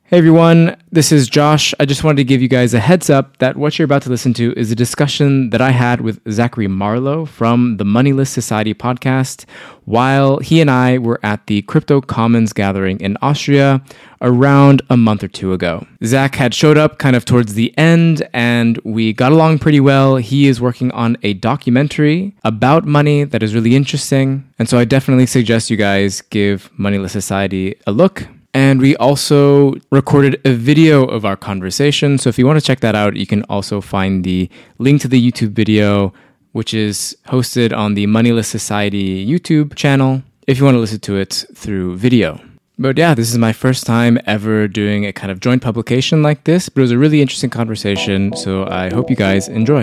Hey everyone, this is Josh. I just wanted to give you guys a heads up that what you're about to listen to is a discussion that I had with Zachary Marlowe from the Moneyless Society podcast while he and I were at the Crypto Commons gathering in Austria around a month or two ago. Zach had showed up kind of towards the end and we got along pretty well. He is working on a documentary about money that is really interesting. And so I definitely suggest you guys give Moneyless Society a look. And we also recorded a video of our conversation. So if you want to check that out, you can also find the link to the YouTube video, which is hosted on the Moneyless Society YouTube channel, if you want to listen to it through video. But yeah, this is my first time ever doing a kind of joint publication like this, but it was a really interesting conversation. So I hope you guys enjoy.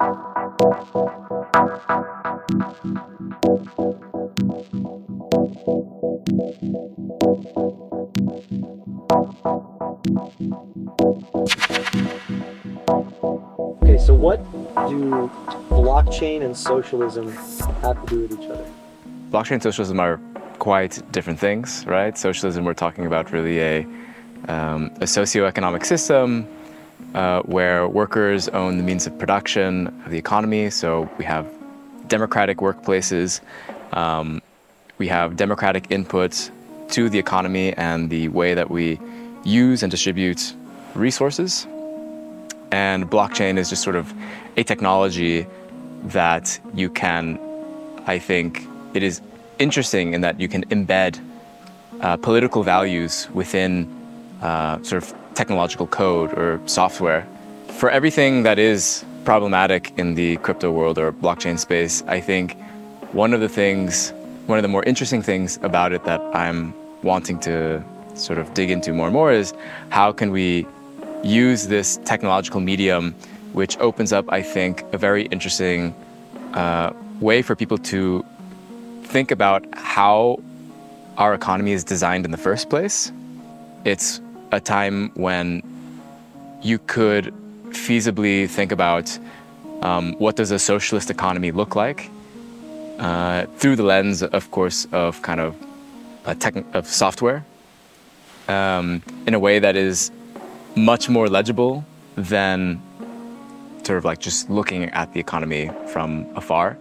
Okay, so what do blockchain and socialism have to do with each other? Blockchain and socialism are quite different things, right? Socialism, we're talking about really a socioeconomic system where workers own the means of production of the economy. So we have democratic workplaces, we have democratic input to the economy and the way that we use and distribute resources. And blockchain is just sort of a technology that you can, I think it is interesting in that you can embed political values within sort of technological code or software. For everything that is problematic in the crypto world or blockchain space, I think one of the more interesting things about it that I'm wanting to sort of dig into more and more is how can we use this technological medium, which opens up, I think, a very interesting way for people to think about how our economy is designed in the first place. It's a time when you could feasibly think about what does a socialist economy look like through the lens, of course, of kind of of software in a way that is much more legible than sort of like just looking at the economy from afar.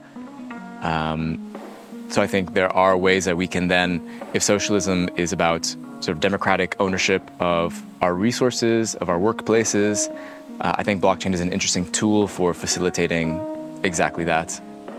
So I think there are ways that we can then, if socialism is about sort of democratic ownership of our resources, of our workplaces, I think blockchain is an interesting tool for facilitating exactly that.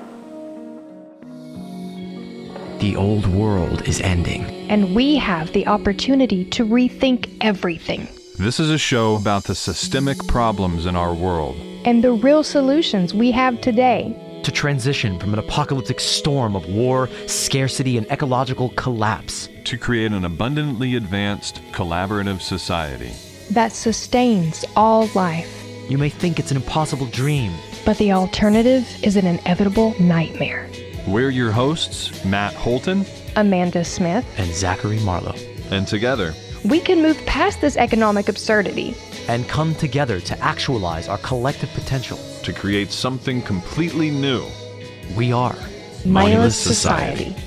The old world is ending. And we have the opportunity to rethink everything. This is a show about the systemic problems in our world. And the real solutions we have today. To transition from an apocalyptic storm of war, scarcity, and ecological collapse. To create an abundantly advanced, collaborative society. That sustains all life. You may think it's an impossible dream. But the alternative is an inevitable nightmare. We're your hosts, Matt Holton, Amanda Smith, and Zachary Marlowe. And together, we can move past this economic absurdity and come together to actualize our collective potential. To create something completely new. We are Moneyless Society.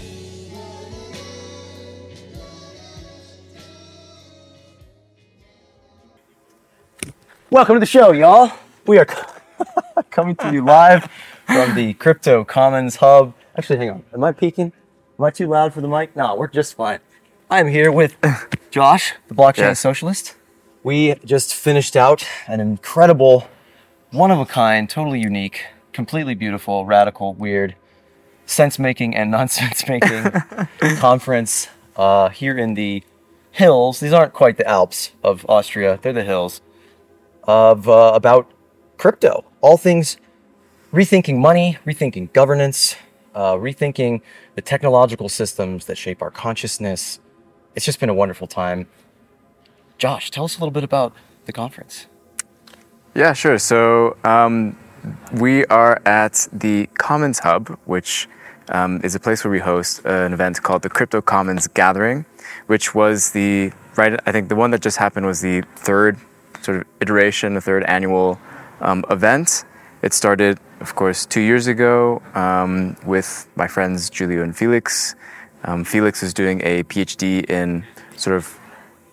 Welcome to the show, y'all. We are coming to you live from the Crypto Commons Hub. Actually, hang on. Am I peaking? Am I too loud for the mic? No, we're just fine. I'm here with Josh, the blockchain socialist. We just finished out an incredible, one-of-a-kind, totally unique, completely beautiful, radical, weird, sense-making and nonsense-making conference here in the hills. These aren't quite the Alps of Austria. They're the hills of about crypto. All things rethinking money, rethinking governance, rethinking the technological systems that shape our consciousness. It's just been a wonderful time. Josh, tell us a little bit about the conference. Yeah, sure. So we are at the Commons Hub, which is a place where we host an event called the Crypto Commons Gathering, which was I think the one that just happened was the third sort of iteration, the third annual event. It started, of course, 2 years ago with my friends Julio and Felix. Felix is doing a PhD in sort of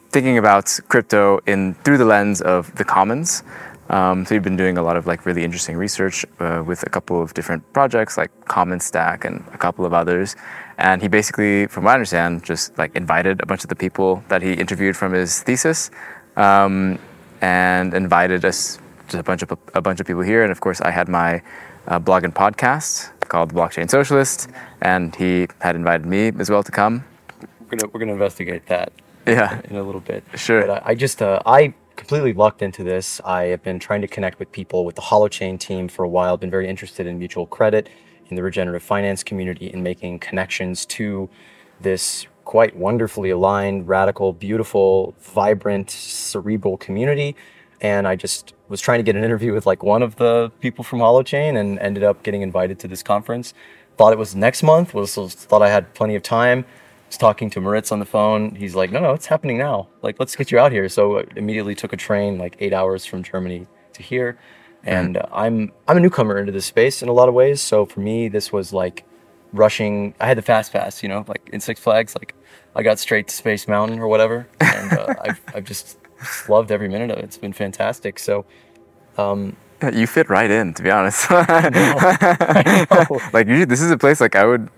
thinking about crypto through the lens of the commons. So we've been doing a lot of like really interesting research with a couple of different projects like Common Stack and a couple of others. And he basically, from what I understand, just like invited a bunch of the people that he interviewed from his thesis, and invited us, just a bunch of people here. And of course, I had my blog and podcast called The Blockchain Socialist, and he had invited me as well to come. We're gonna investigate that. Yeah, in a little bit. Sure. But I completely lucked into this. I have been trying to connect with people with the Holochain team for a while. Been very interested in mutual credit, in the regenerative finance community, in making connections to this quite wonderfully aligned, radical, beautiful, vibrant, cerebral community. And I just was trying to get an interview with like one of the people from Holochain and ended up getting invited to this conference. Thought it was next month, thought I had plenty of time. Was talking to Moritz on the phone. He's like, no, it's happening now. Like, let's get you out here. So I immediately took a train like 8 hours from Germany to here. And I'm a newcomer into this space in a lot of ways. So for me, this was like rushing. I had the fast pass, you know, like in Six Flags, like I got straight to Space Mountain or whatever. And I've just loved every minute of it. It's been fantastic. So, you fit right in, to be honest. I know. Like usually this is a place like I would,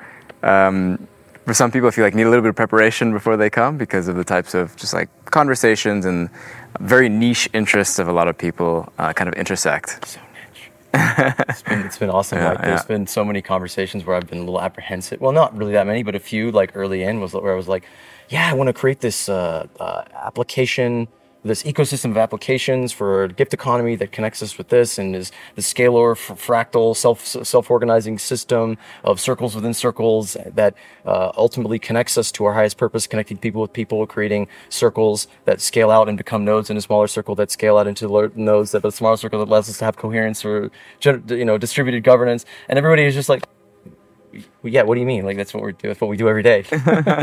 for some people I feel like need a little bit of preparation before they come because of the types of just like conversations and very niche interests of a lot of people kind of intersect. So niche. It's been awesome. There's been so many conversations where I've been a little apprehensive. Well, not really that many, but a few like early in was where I was like, yeah, I want to create this application, this ecosystem of applications for a gift economy that connects us with this and is the scalar fractal self-organizing system of circles within circles that ultimately connects us to our highest purpose, connecting people with people, creating circles that scale out and become nodes in a smaller circle that scale out into nodes that a smaller circle that allows us to have coherence or distributed governance. And everybody is just like, yeah, what do you mean? Like that's what we do every day.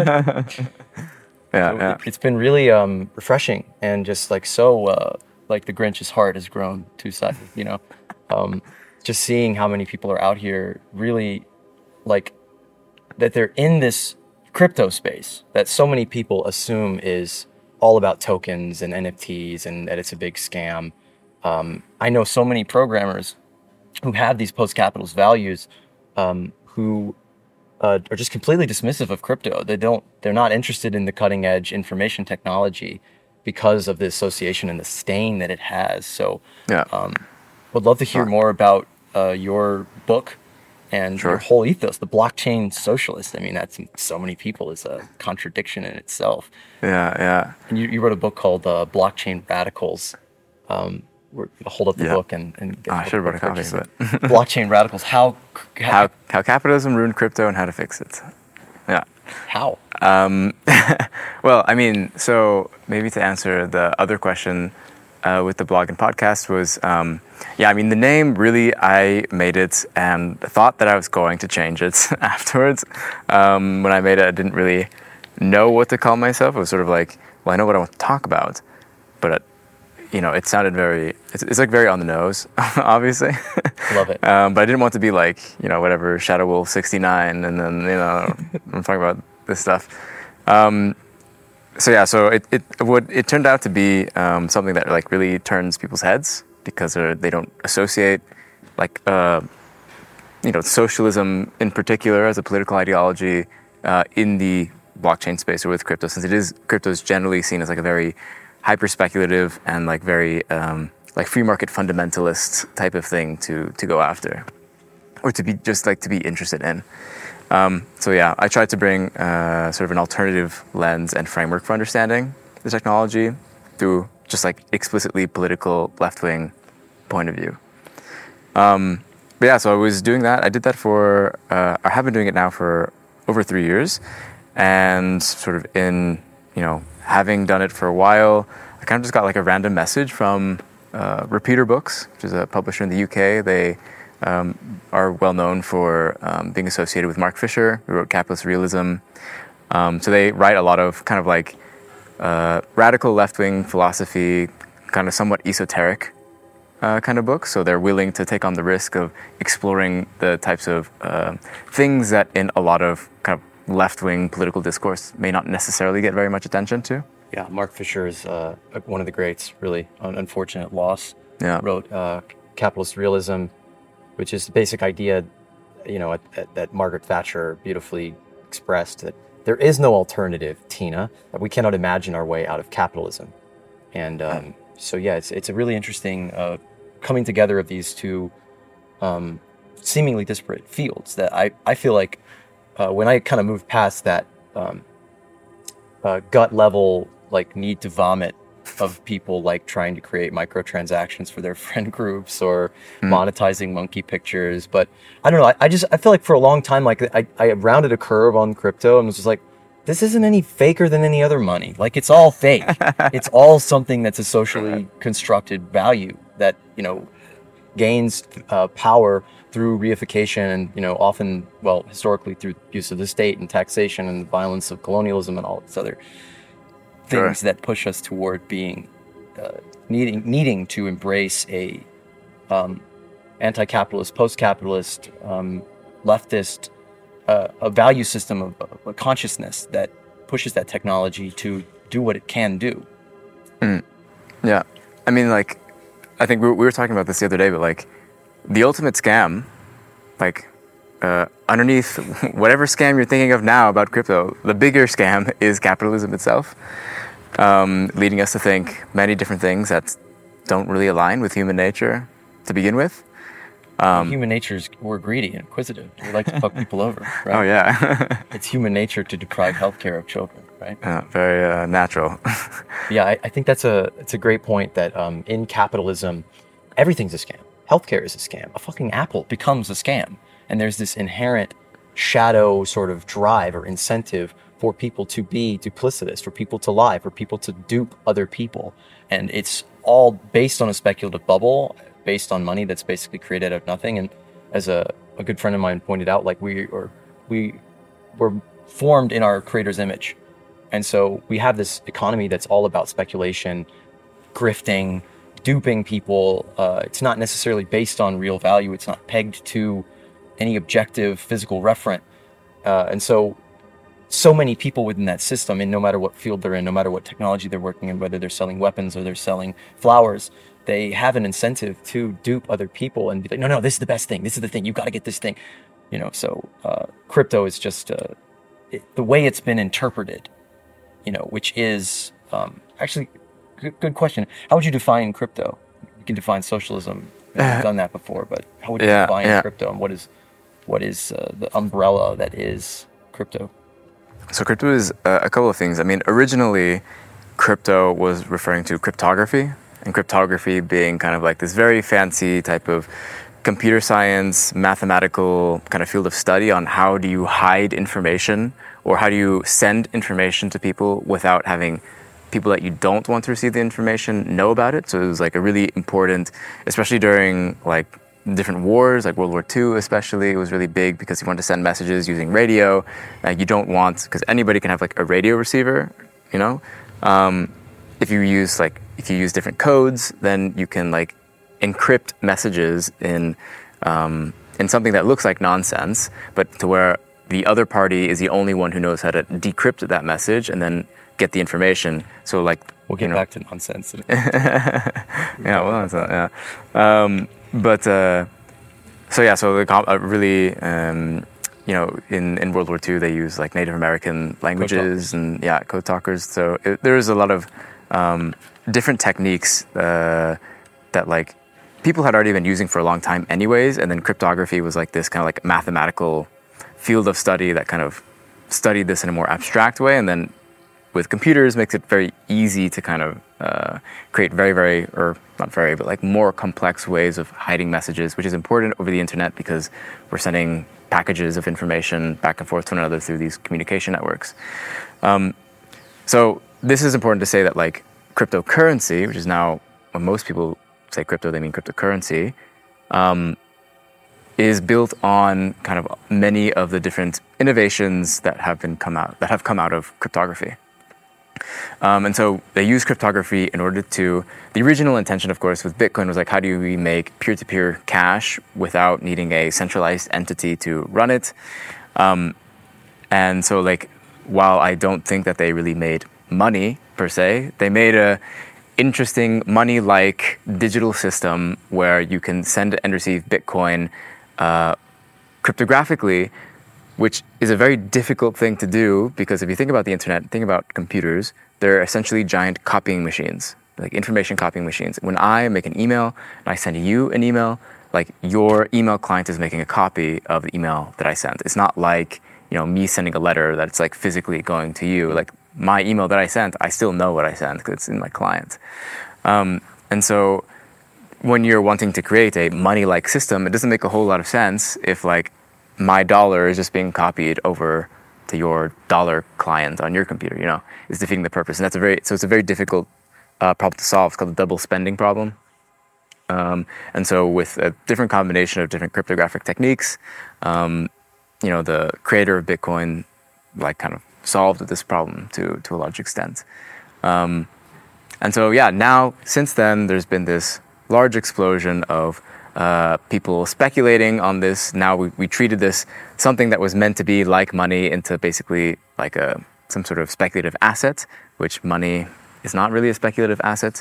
It's been really refreshing and just like so like the Grinch's heart has grown two-sided, just seeing how many people are out here really like that they're in this crypto space that so many people assume is all about tokens and NFTs and that it's a big scam. I know so many programmers who have these post-capitalist values who are just completely dismissive of crypto. They're not interested in the cutting edge information technology because of the association and the stain that it has. So would love to hear more about your book and your whole ethos, the blockchain socialist. I mean, that's so many people is a contradiction in itself. And you wrote a book called Blockchain Radicals. Hold up the book and get I should have brought a copy of it. Blockchain Radicals. How capitalism ruined crypto and how to fix it. Yeah. How? Well, I mean, so maybe to answer the other question with the blog and podcast was, I mean, the name really, I made it and thought that I was going to change it afterwards. When I made it, I didn't really know what to call myself. It was sort of like, well, I know what I want to talk about, but it sounded it's like very on the nose, obviously. Love it. But I didn't want to be like, whatever, Shadow Wolf 69, and then, I'm talking about this stuff. So it turned out to be something that like really turns people's heads because they don't associate like, socialism in particular as a political ideology in the blockchain space or with crypto, since crypto is generally seen as like a very hyper speculative and like very like free market fundamentalist type of thing to go after, or to be interested in. I tried to bring sort of an alternative lens and framework for understanding the technology through just like explicitly political left-wing point of view. So I was doing that. I did that for I have been doing it now for over 3 years, and sort of in having done it for a while, I kind of just got like a random message from Repeater Books, which is a publisher in the UK. They are well known for being associated with Mark Fisher, who wrote Capitalist Realism. So they write a lot of kind of like radical left-wing philosophy, kind of somewhat esoteric kind of books. So they're willing to take on the risk of exploring the types of things that in a lot of kind of left-wing political discourse may not necessarily get very much attention to. Yeah, Mark Fisher is one of the greats, really. An unfortunate loss. Yeah. Wrote Capitalist Realism, which is the basic idea, that Margaret Thatcher beautifully expressed, that there is no alternative, Tina, that we cannot imagine our way out of capitalism. And so, yeah, it's a really interesting coming together of these two seemingly disparate fields that I feel like when I kind of moved past that gut level, like, need to vomit of people like trying to create microtransactions for their friend groups or monetizing monkey pictures. But I don't know. I feel like for a long time, like I rounded a curve on crypto and was just like, this isn't any faker than any other money. Like, it's all fake. It's all something that's a socially constructed value that, gains power through reification and, often, well, historically through use of the state and taxation and the violence of colonialism and all this other things that push us toward being needing to embrace a anti-capitalist, post-capitalist, leftist, a value system of a consciousness that pushes that technology to do what it can do. Yeah, I mean, like, I think we were talking about this the other day, but like, the ultimate scam, like, underneath whatever scam you're thinking of now about crypto, the bigger scam is capitalism itself, leading us to think many different things that don't really align with human nature to begin with. Human nature's, we're greedy and inquisitive. We like to fuck people over, right? Oh, yeah. It's human nature to deprive healthcare of children, right? Very natural. Yeah, I think it's a great point that in capitalism, everything's a scam. Healthcare is a scam. A fucking apple becomes a scam. And there's this inherent shadow sort of drive or incentive for people to be duplicitous, for people to lie, for people to dupe other people. And it's all based on a speculative bubble, based on money that's basically created out of nothing. And as a good friend of mine pointed out, like, we were formed in our creator's image. And so we have this economy that's all about speculation, grifting, duping people. It's not necessarily based on real value. It's not pegged to any objective physical referent. And so many people within that system, and no matter what field they're in, no matter what technology they're working in, whether they're selling weapons or they're selling flowers, they have an incentive to dupe other people and be like, no, this is the best thing. This is the thing. You've got to get this thing. So crypto is just the way it's been interpreted, which is actually good question. How would you define crypto? You can define socialism. I've done that before, but how would you define crypto, and what is the umbrella that is crypto? So crypto is a couple of things. I mean, originally, crypto was referring to cryptography, and cryptography being kind of like this very fancy type of computer science, mathematical kind of field of study on how do you hide information, or how do you send information to people without having people that you don't want to receive the information know about it. So it was like a really important, especially during like different wars, like World War II especially, it was really big because you want to send messages using radio. You don't want, because anybody can have like a radio receiver, if you use different codes, then you can like encrypt messages in something that looks like nonsense, but to where the other party is the only one who knows how to decrypt that message and then get the information. So like, we'll get back to nonsense. Really, in World War II, they use like Native American languages and code talkers. So there's a lot of different techniques that like people had already been using for a long time anyways. And then cryptography was like this kind of like mathematical field of study that kind of studied this in a more abstract way. And then with computers makes it very easy to kind of create more complex ways of hiding messages, which is important over the internet because we're sending packages of information back and forth to one another through these communication networks. So this is important to say that like cryptocurrency, which is now, when most people say crypto, they mean cryptocurrency, is built on kind of many of the different innovations that have come out of cryptography. And so they use cryptography in order to, the original intention, of course, with Bitcoin was like, how do we make peer-to-peer cash without needing a centralized entity to run it? And so like, while I don't think that they really made money per se. They made a interesting money-like digital system where you can send and receive Bitcoin cryptographically, which is a very difficult thing to do because if you think about the internet, think about computers, they're essentially giant copying machines, like information copying machines. When I make an email and I send you an email, like your email client is making a copy of the email that I sent. It's not like, me sending a letter that's like physically going to you. Like my email that I sent, I still know what I sent because it's in my client. And so when you're wanting to create a money-like system, it doesn't make a whole lot of sense if like my dollar is just being copied over to your dollar client on your computer, it's defeating the purpose. And it's a very difficult problem to solve. It's called the double spending problem. And so with a different combination of different cryptographic techniques, the creator of Bitcoin like kind of solved this problem to a large extent. And so, now since then, there's been this large explosion of people speculating on this. Now we treated this something that was meant to be like money into basically like some sort of speculative asset, which money is not really a speculative asset,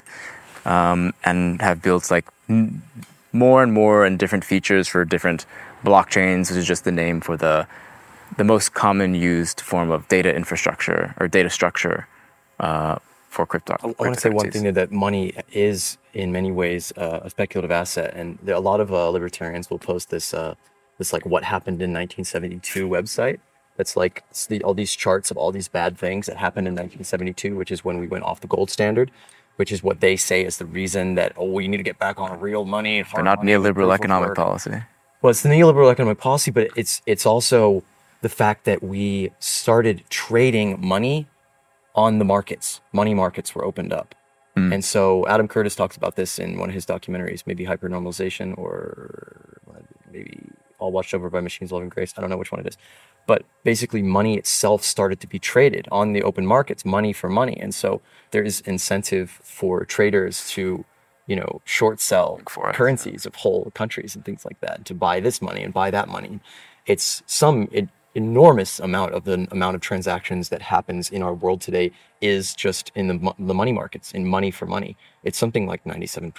and have built like more and more and different features for different blockchains, which is just the name for the most common used form of data infrastructure or data structure for crypto. I want to say one thing that money is in many ways a speculative asset, and a lot of libertarians will post this like what happened in 1972 website. That's like all these charts of all these bad things that happened in 1972, which is when we went off the gold standard, which is what they say is the reason that we need to get back on real money. But not neoliberal economic policy. Well, it's the neoliberal economic policy, but it's also the fact that we started trading money on the markets. Money markets were opened up. And so Adam Curtis talks about this in one of his documentaries, maybe Hypernormalization or maybe All Watched Over by Machines, Love and Grace. I don't know which one it is. But basically money itself started to be traded on the open markets, money for money. And so there is incentive for traders to, short sell currencies of whole countries and things like that, to buy this money and buy that money. It's some enormous amount of the amount of transactions that happens in our world today is just in the money markets, in money for money. It's something like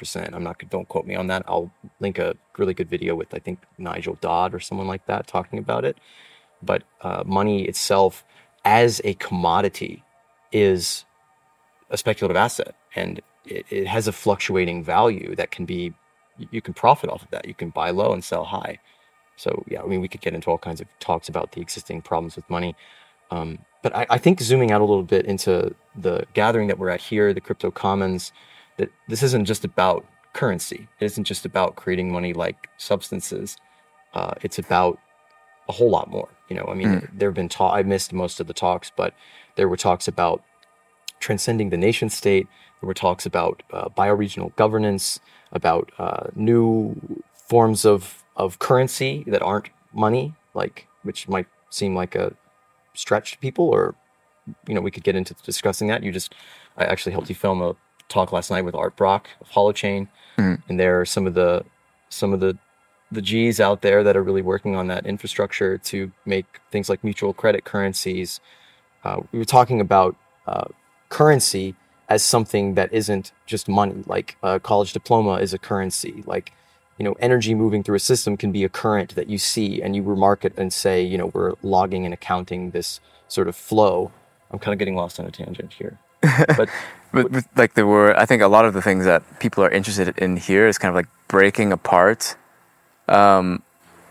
97%. Don't quote me on that. I'll link a really good video with, I think, Nigel Dodd or someone like that talking about it. But money itself as a commodity is a speculative asset, and it has a fluctuating value that you can profit off of that. You can buy low and sell high. So, we could get into all kinds of talks about the existing problems with money. But I think zooming out a little bit into the gathering that we're at here, the Crypto Commons, that this isn't just about currency. It isn't just about creating money-like substances. It's about a whole lot more. There have been I missed most of the talks, but there were talks about transcending the nation state. There were talks about bioregional governance, about new forms of currency that aren't money, which might seem like a stretch to people, or we could get into discussing that. I actually helped you film a talk last night with Art Brock of Holochain, and there are some of the G's out there that are really working on that infrastructure to make things like mutual credit currencies. We were talking about currency as something that isn't just money, like a college diploma is a currency, like, energy moving through a system can be a current that you see and you remark it and say, we're logging and accounting this sort of flow. I'm kind of getting lost on a tangent here. But like I think a lot of the things that people are interested in here is kind of like breaking apart or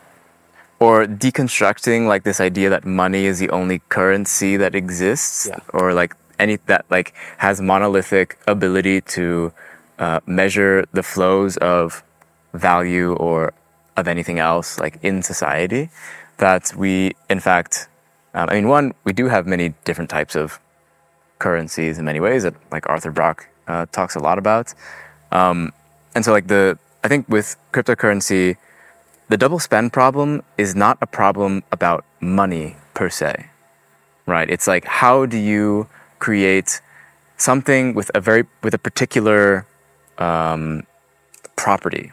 deconstructing like this idea that money is the only currency that exists, or like any that like has monolithic ability to measure the flows of value or of anything else like in society. That we in fact we do have many different types of currencies in many ways that like Arthur Brock talks a lot about, and so like I think with cryptocurrency, the double spend problem is not a problem about money per se, right? It's like, how do you create something with a particular property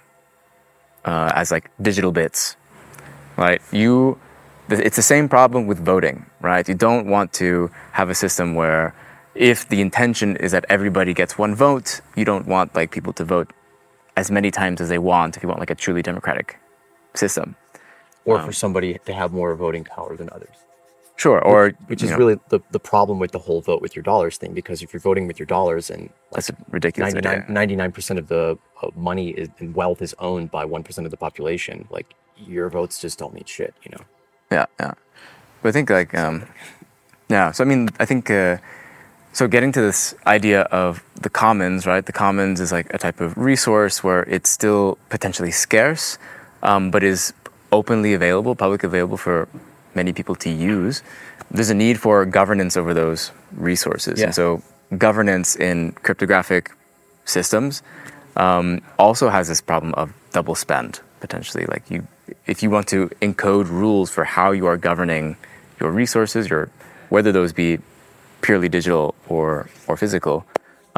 as like digital bits, right? It's the same problem with voting, right? You don't want to have a system where if the intention is that everybody gets one vote, you don't want like people to vote as many times as they want if you want like a truly democratic system. Or for somebody to have more voting power than others. Sure, or Which you is know, really the problem with the whole vote with your dollars thing, because if you're voting with your dollars and that's a ridiculous idea. 99% of the money and wealth is owned by 1% of the population, like your votes just don't mean shit, you know? Yeah, yeah. But I think like, yeah. So I mean, I think so. Getting to this idea of the commons, right? The commons is like a type of resource where it's still potentially scarce, but is openly available, publicly available for many people to use. There's a need for governance over those resources, Yeah. and so governance in cryptographic systems also has this problem of double spend potentially. Like if you want to encode rules for how you are governing your resources, whether those be purely digital or physical,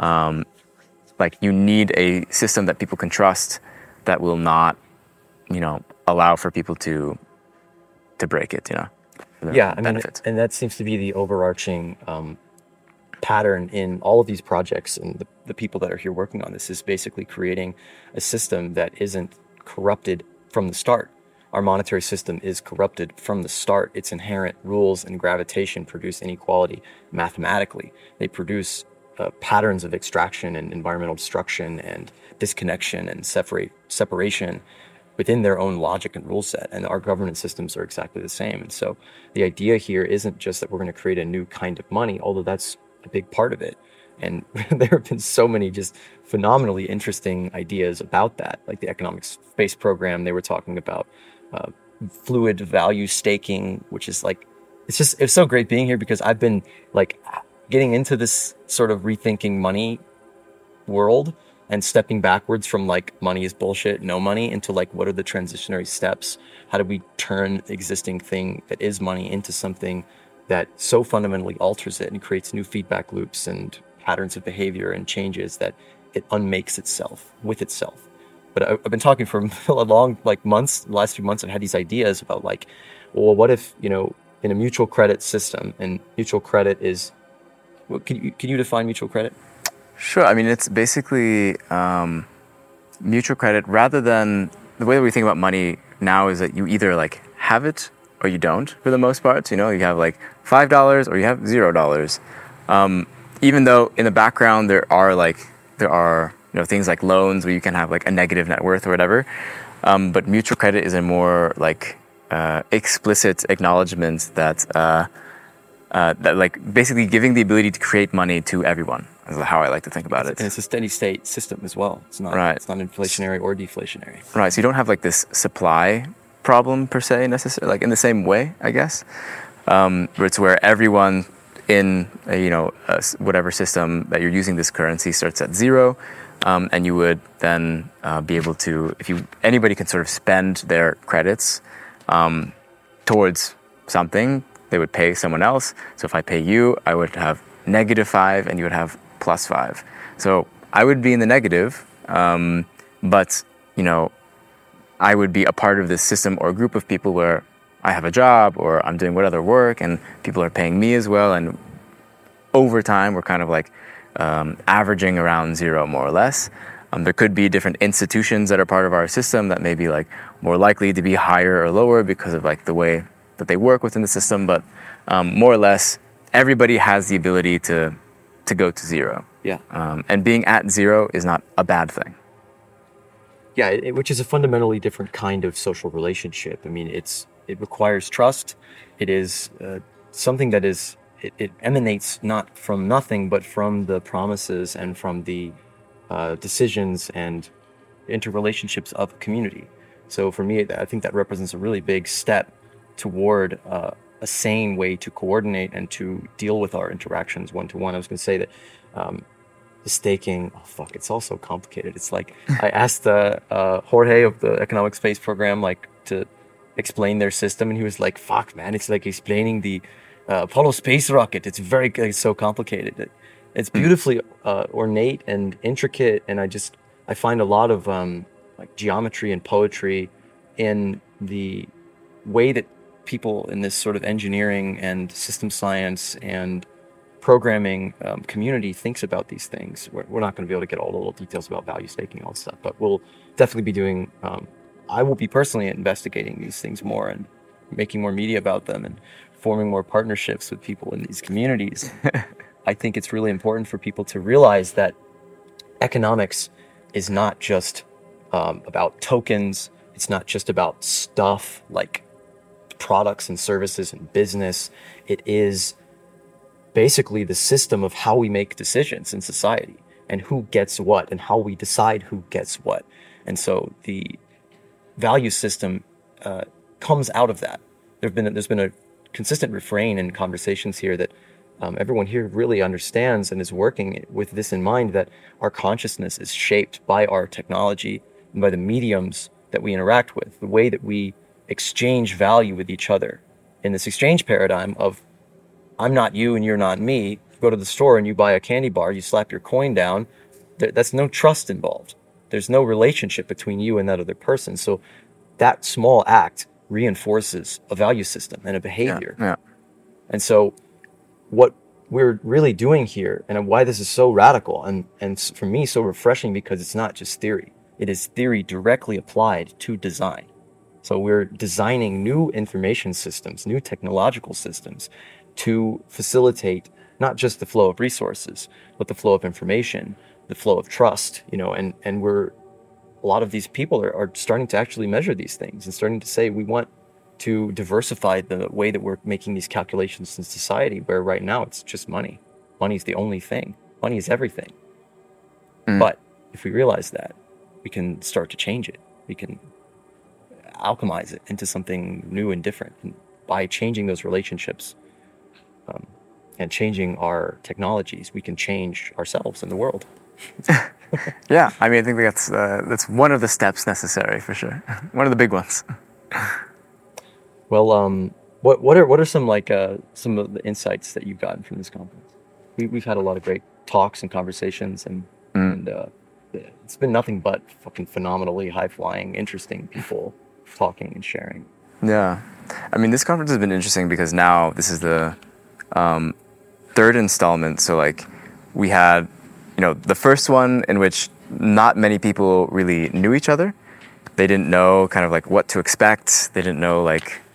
like you need a system that people can trust that will not, allow for people to break it, for their Yeah, I mean, benefit. and that seems to be the overarching pattern in all of these projects, and the people that are here working on this is basically creating a system that isn't corrupted from the start. Our monetary system is corrupted from the start. Its inherent rules and gravitation produce inequality mathematically. They produce patterns of extraction and environmental destruction and disconnection and separation within their own logic and rule set. And our governance systems are exactly the same. And so the idea here isn't just that we're going to create a new kind of money, although that's a big part of it. And there have been so many just phenomenally interesting ideas about that, like the economic space program. They were talking about fluid value staking, which is like, it's so great being here because I've been like getting into this sort of rethinking money world and stepping backwards from like money is bullshit, no money, into like what are the transitionary steps? How do we turn existing thing that is money into something that so fundamentally alters it and creates new feedback loops and patterns of behavior and changes that it unmakes itself with itself. But I've been talking for a long, like months, the last few months, I've had these ideas about like, well, what if, in a mutual credit system, and mutual credit is, can you define mutual credit? Sure. I mean, it's basically mutual credit. Rather than the way that we think about money now is that you either like have it or you don't, for the most part. So, you have like $5 or you have $0. Even though in the background there are things like loans where you can have like a negative net worth or whatever. But mutual credit is a more like explicit acknowledgement that like basically giving the ability to create money to everyone. Is how I like to think about it. And it's a steady state system as well. It's not Right. It's not inflationary or deflationary. Right. So you don't have like this supply problem per se necessarily, like in the same way, I guess. Where everyone in whatever system that you're using this currency starts at zero, and you would then be able to, anybody can sort of spend their credits towards something, they would pay someone else. So if I pay you, I would have -5 and you would have +5. So I would be in the negative, but I would be a part of this system or a group of people where I have a job or I'm doing what other work and people are paying me as well. And over time, we're kind of like averaging around zero, more or less. There could be different institutions that are part of our system that may be like more likely to be higher or lower because of like the way that they work within the system. But more or less, everybody has the ability to go to zero. Yeah. And being at zero is not a bad thing. Yeah, which is a fundamentally different kind of social relationship. I mean, it requires trust. It is something that it emanates not from nothing, but from the promises and from the decisions and interrelationships of a community. So for me, I think that represents a really big step toward a sane way to coordinate and to deal with our interactions one-to-one. I was going to say that the staking, it's all so complicated. It's like I asked Jorge of the Economic Space Program to explain their system, and he was like, fuck, man, it's like explaining the Apollo space rocket. It's so complicated. It's beautifully ornate and intricate, and I find a lot of geometry and poetry in the way that people in this sort of engineering and system science and programming community thinks about these things. We're not going to be able to get all the little details about value staking and all that stuff, but we'll definitely be doing, I will be personally investigating these things more and making more media about them and forming more partnerships with people in these communities. I think it's really important for people to realize that economics is not just about tokens. It's not just about stuff like products and services and business. It is basically the system of how we make decisions in society and who gets what and how we decide who gets what. And so the value system comes out of that. There's been a consistent refrain in conversations here that everyone here really understands and is working with this in mind, that our consciousness is shaped by our technology and by the mediums that we interact with, the way that we exchange value with each other. In this exchange paradigm of I'm not you and you're not me, you go to the store and you buy a candy bar, you slap your coin down, that's no trust involved. There's no relationship between you and that other person. So that small act reinforces a value system and a behavior. Yeah. And so what we're really doing here, and why this is so radical and for me so refreshing, because it's not just theory. It is theory directly applied to design. So we're designing new information systems, new technological systems to facilitate not just the flow of resources, but the flow of information, the flow of trust, and a lot of these people are starting to actually measure these things and starting to say, we want to diversify the way that we're making these calculations in society, where right now it's just money. Money is the only thing. Money is everything. But if we realize that, we can start to change it. We can alchemize it into something new and different. And by changing those relationships and changing our technologies, we can change ourselves and the world. Yeah, I mean, I think that's one of the steps necessary for sure. One of the big ones. Well, what are some some of the insights that you've gotten from this conference? We've had a lot of great talks and conversations, and it's been nothing but fucking phenomenally high flying, interesting people talking and sharing. Yeah, I mean, this conference has been interesting because now this is the third installment. So like we had, the first one in which not many people really knew each other. They didn't know kind of like what to expect. They didn't know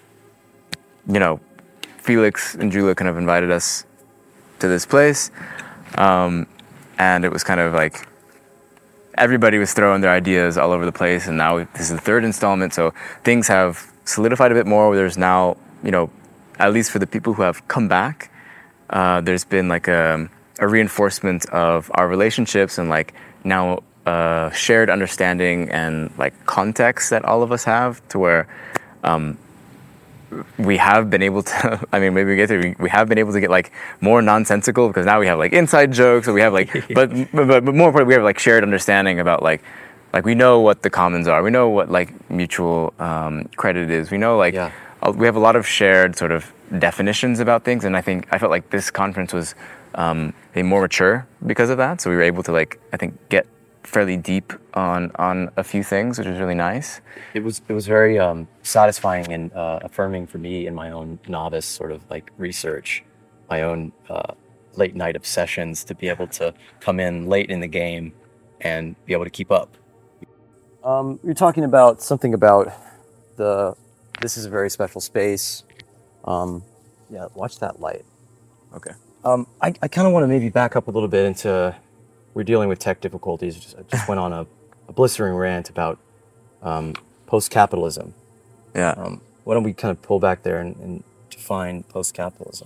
Felix and Julia kind of invited us to this place. And it was kind of like everybody was throwing their ideas all over the place. And now this is the third installment. So things have solidified a bit more. There's now, at least for the people who have come back, there's been like a reinforcement of our relationships and like now shared understanding and like context that all of us have, to where we have been able to, I mean, maybe we have been able to get like more nonsensical, because now we have like inside jokes, or we have like, but more importantly, we have like shared understanding about like we know what the commons are, we know what like mutual credit is, we know like, we have a lot of shared sort of definitions about things, and I felt like this conference was more mature because of that. So we were able to like, I think, get fairly deep on a few things, which was really nice. It was very satisfying and affirming for me in my own novice sort of like research, my own late night obsessions, to be able to come in late in the game and be able to keep up. You're talking about something about this is a very special space. Yeah, watch that light. Okay. I kind of want to maybe back up a little bit into, we're dealing with tech difficulties. I just went on a blistering rant about post-capitalism. Yeah. Why don't we kind of pull back there and define post-capitalism?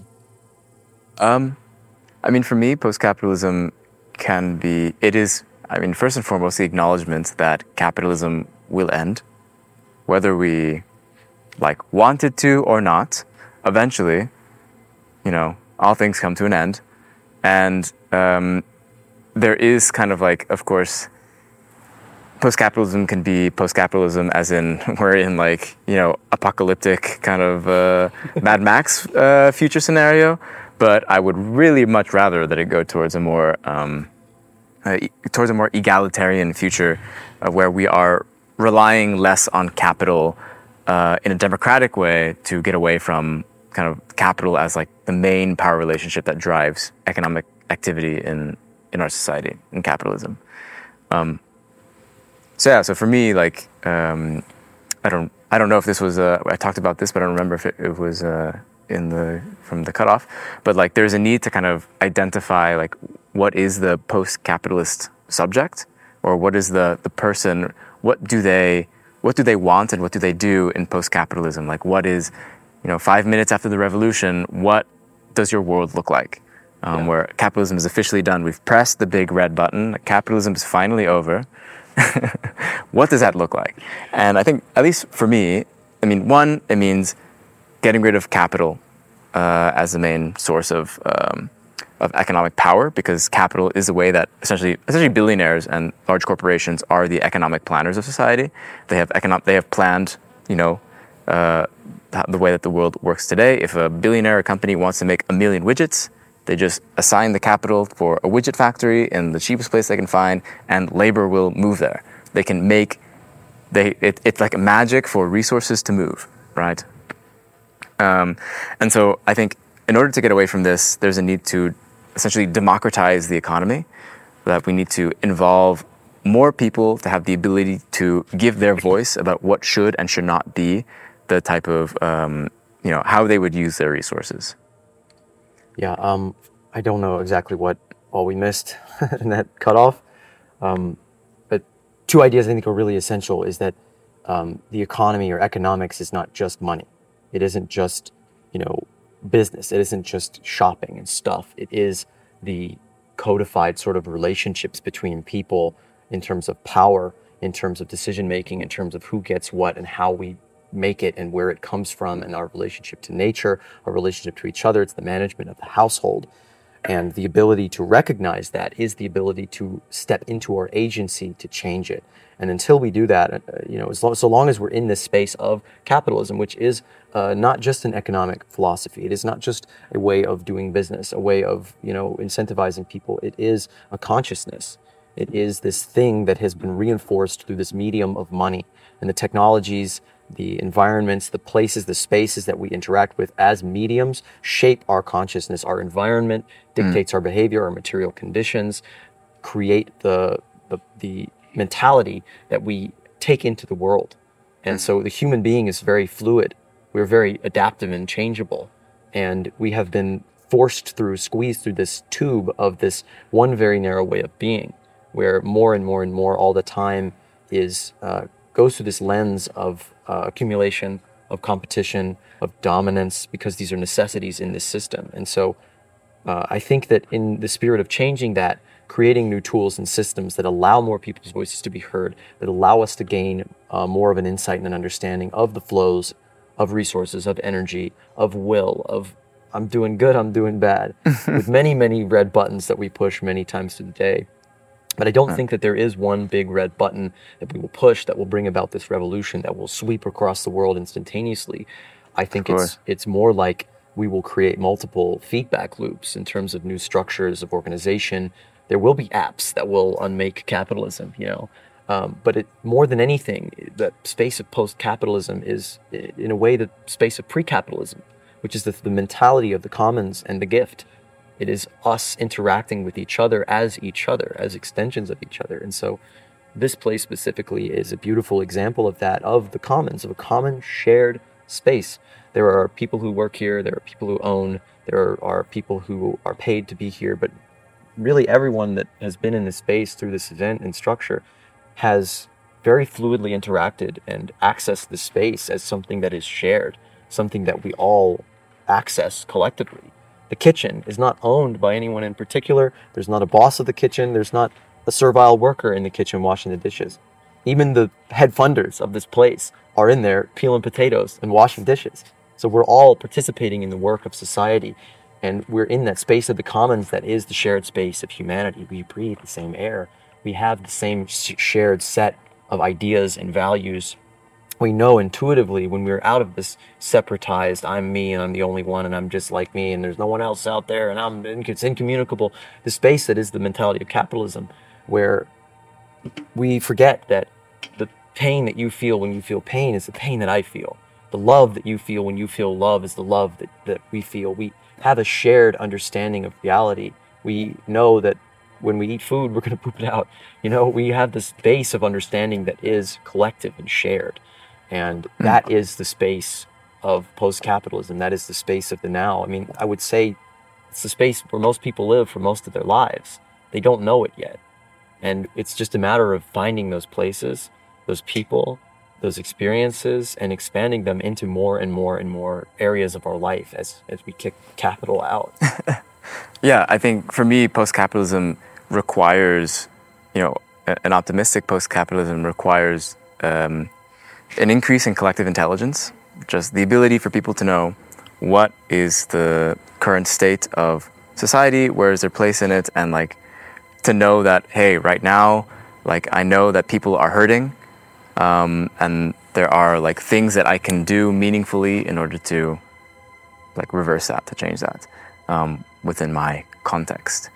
I mean, for me, post-capitalism first and foremost, the acknowledgement that capitalism will end, whether we like want it to or not. Eventually, all things come to an end. And there is kind of like, of course, post-capitalism can be post-capitalism as in we're in like, apocalyptic kind of Mad Max future scenario. But I would really much rather that it go towards a more egalitarian future, where we are relying less on capital in a democratic way to get away from kind of capital as like the main power relationship that drives economic activity in our society, in capitalism. So for me, like, I don't know if this was I talked about this, but I don't remember if it was from the cutoff. But like, there's a need to kind of identify like what is the post-capitalist subject, or what is the person, what do they want and what do they do in post-capitalism? Like, what is, 5 minutes after the revolution, what does your world look like? Where capitalism is officially done. We've pressed the big red button. Capitalism is finally over. What does that look like? And I think, at least for me, one, it means getting rid of capital as the main source of economic power, because capital is a way that essentially billionaires and large corporations are the economic planners of society. They have planned, the way that the world works today. If a billionaire or company wants to make 1 million widgets, they just assign the capital for a widget factory in the cheapest place they can find, and labor will move there. They can it's like a magic for resources to move, right? And so I think in order to get away from this, there's a need to essentially democratize the economy, that we need to involve more people to have the ability to give their voice about what should and should not be the type of, how they would use their resources. Yeah, I don't know exactly what all we missed in that cutoff, but two ideas I think are really essential is that the economy or economics is not just money. It isn't just, business. It isn't just shopping and stuff. It is the codified sort of relationships between people in terms of power, in terms of decision making, in terms of who gets what and how we make it and where it comes from, and our relationship to nature, our relationship to each other. It's the management of the household. And the ability to recognize that is the ability to step into our agency to change it. And until we do that, so long as we're in this space of capitalism, which is not just an economic philosophy, it is not just a way of doing business, a way of, incentivizing people. It is a consciousness. It is this thing that has been reinforced through this medium of money and the technologies, the environments, the places, the spaces that we interact with as mediums shape our consciousness. Our environment dictates our behavior, our material conditions create the mentality that we take into the world. And so the human being is very fluid. We're very adaptive and changeable. And we have been squeezed through this tube of this one very narrow way of being, where more and more and more all the time goes through this lens of accumulation, of competition, of dominance, because these are necessities in this system. And so I think that in the spirit of changing that, creating new tools and systems that allow more people's voices to be heard, that allow us to gain more of an insight and an understanding of the flows of resources, of energy, of will, of I'm doing good, I'm doing bad, with many, many red buttons that we push many times through the day. But I don't think that there is one big red button that we will push that will bring about this revolution that will sweep across the world instantaneously. I think it's more like we will create multiple feedback loops in terms of new structures of organization. There will be apps that will unmake capitalism, but more than anything, the space of post-capitalism is, in a way, the space of pre-capitalism, which is the mentality of the commons and the gift. It is us interacting with each other, as extensions of each other. And so this place specifically is a beautiful example of that, of the commons, of a common shared space. There are people who work here, there are people who own, there are people who are paid to be here, but really everyone that has been in this space through this event and structure has very fluidly interacted and accessed the space as something that is shared, something that we all access collectively. The kitchen is not owned by anyone in particular. There's not a boss of the kitchen. There's not a servile worker in the kitchen washing the dishes. Even the head funders of this place are in there peeling potatoes and washing dishes. So we're all participating in the work of society. And we're in that space of the commons that is the shared space of humanity. We breathe the same air. We have the same shared set of ideas and values. We know intuitively when we're out of this separatized, I'm me and I'm the only one and I'm just like me and there's no one else out there and it's incommunicable, the space that is the mentality of capitalism, where we forget that the pain that you feel when you feel pain is the pain that I feel. The the love that you feel when you feel love is the love that we feel. We have a shared understanding of reality. We know that when we eat food, we're going to poop it out. We have this base of understanding that is collective and shared. And that is the space of post-capitalism. That is the space of the now. I mean, I would say it's the space where most people live for most of their lives. They don't know it yet. And it's just a matter of finding those places, those people, those experiences, and expanding them into more and more and more areas of our life as we kick capital out. Yeah, I think for me, post-capitalism requires, an optimistic post-capitalism requires an increase in collective intelligence, just the ability for people to know what is the current state of society, where is their place in it, and to know that, hey, right now, I know that people are hurting, and there are things that I can do meaningfully in order to reverse that, to change that within my context.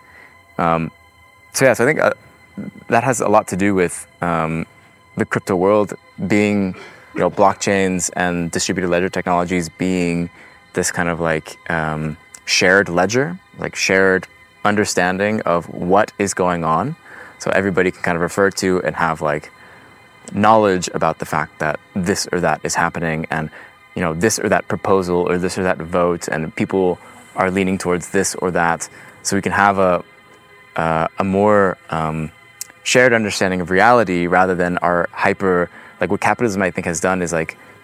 So I think that has a lot to do with the crypto world being, blockchains and distributed ledger technologies being this kind of shared ledger, shared understanding of what is going on. So everybody can kind of refer to and have knowledge about the fact that this or that is happening, and this or that proposal or this or that vote, and people are leaning towards this or that. So we can have a more shared understanding of reality rather than our hyper, what capitalism I think has done is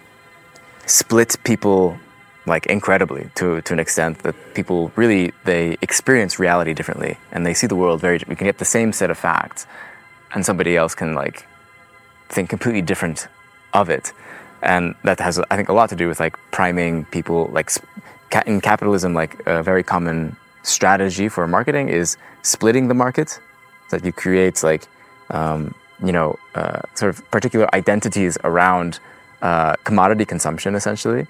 split people incredibly to an extent that people really, they experience reality differently, and they see the world we can get the same set of facts and somebody else can think completely different of it. And that has, I think, a lot to do with priming people. In capitalism, a very common strategy for marketing is splitting the market, so that you create sort of particular identities around commodity consumption, essentially,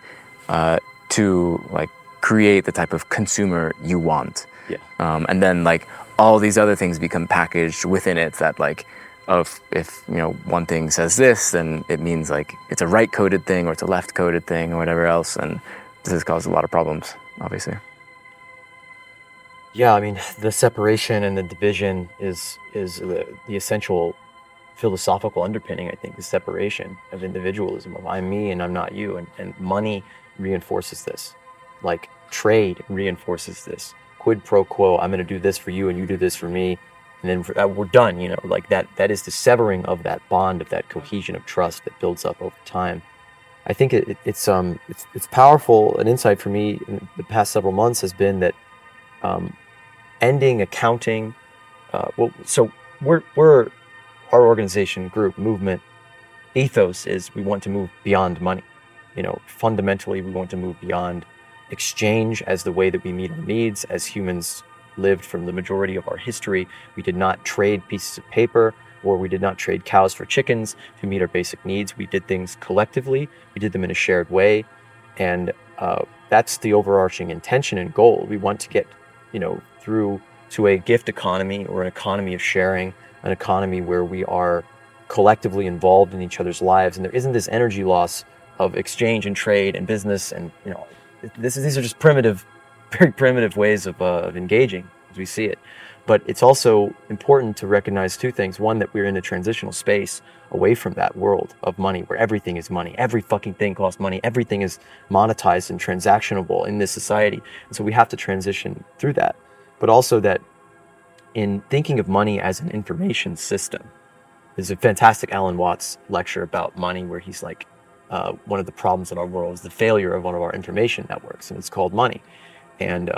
to create the type of consumer you want. Yeah. And then all these other things become packaged within it, that if one thing says this, then it means it's a right coded thing or it's a left coded thing or whatever else, and this has caused a lot of problems, obviously. Yeah, I mean, the separation and the division is the essential philosophical underpinning, I think, the separation of individualism, of I'm me and I'm not you, and money reinforces this. Trade reinforces this. Quid pro quo, I'm going to do this for you and you do this for me, and then we're done, that is the severing of that bond, of that cohesion of trust that builds up over time. I think it's powerful. An insight for me in the past several months has been that ending accounting. So we're our organization, group, movement, ethos is we want to move beyond money. Fundamentally, we want to move beyond exchange as the way that we meet our needs. As humans lived from the majority of our history, we did not trade pieces of paper, or we did not trade cows for chickens to meet our basic needs. We did things collectively. We did them in a shared way. And that's the overarching intention and goal. We want to get, through to a gift economy, or an economy of sharing, an economy where we are collectively involved in each other's lives. And there isn't this energy loss of exchange and trade and business. And, these are just very primitive ways of engaging as we see it. But it's also important to recognize two things. One, that we're in a transitional space away from that world of money, where everything is money. Every fucking thing costs money. Everything is monetized and transactionable in this society. And so we have to transition through that. But also that in thinking of money as an information system, there's a fantastic Alan Watts lecture about money where he's one of the problems in our world is the failure of one of our information networks, and it's called money. And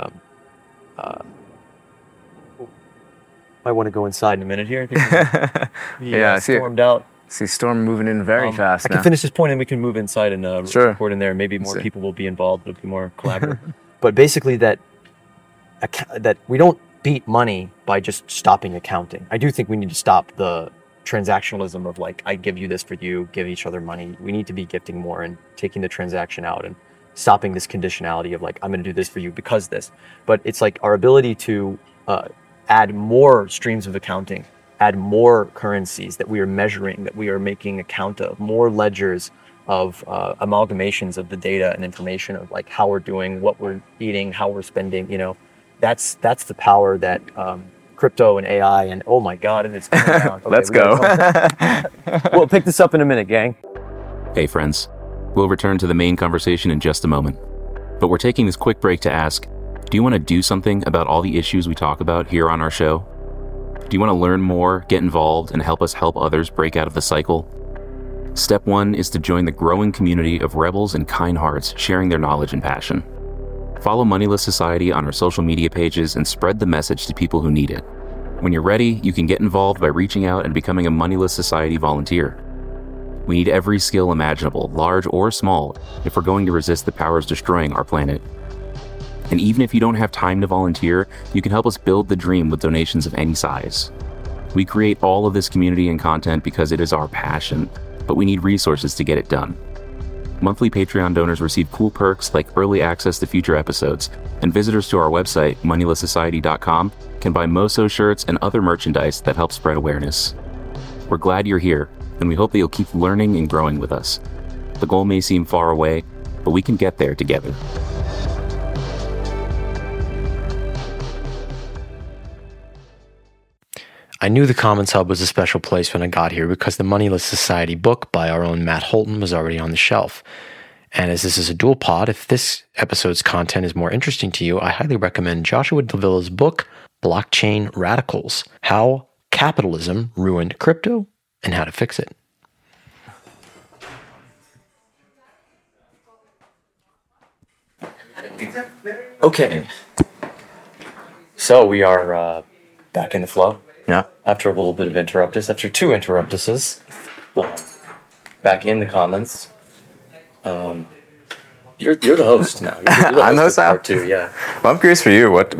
I want to go inside in a minute here. I think stormed out. See Storm moving in very fast. I can finish this point and we can move inside and record in there. Maybe more people will be involved. It'll be more collaborative. But basically that we don't beat money by just stopping accounting. I do think we need to stop the transactionalism of I give you this for you, give each other money. We need to be gifting more and taking the transaction out and stopping this conditionality of I'm going to do this for you because this. But it's our ability to add more streams of accounting, add more currencies that we are measuring, that we are making account of, more ledgers of amalgamations of the data and information of like how we're doing, what we're eating, how we're spending. That's the power that crypto and AI and oh my God, and it's coming down. Okay, Let's go. We'll pick this up in a minute, gang. Hey friends, we'll return to the main conversation in just a moment. But we're taking this quick break to ask, do you want to do something about all the issues we talk about here on our show? Do you want to learn more, get involved, and help us help others break out of the cycle? Step 1 is to join the growing community of rebels and kind hearts sharing their knowledge and passion. Follow Moneyless Society on our social media pages and spread the message to people who need it. When you're ready, you can get involved by reaching out and becoming a Moneyless Society volunteer. We need every skill imaginable, large or small, if we're going to resist the powers destroying our planet. And even if you don't have time to volunteer, you can help us build the dream with donations of any size. We create all of this community and content because it is our passion, but we need resources to get it done. Monthly Patreon donors receive cool perks like early access to future episodes, and visitors to our website, moneylesssociety.com, can buy Moso shirts and other merchandise that help spread awareness. We're glad you're here, and we hope that you'll keep learning and growing with us. The goal may seem far away, but we can get there together. I knew the Commons Hub was a special place when I got here because the Moneyless Society book by our own Matt Holton was already on the shelf. And as this is a dual pod, if this episode's content is more interesting to you, I highly recommend Joshua Davila's book, Blockchain Radicals: How Capitalism Ruined Crypto and How to Fix It. Okay. So we are back in the flow. Yeah. After a little bit of interruptus, after two interruptuses, back in the Commons. You're the host now. You're the I'm the host host of now? part 2, yeah. Well, I'm curious for you. What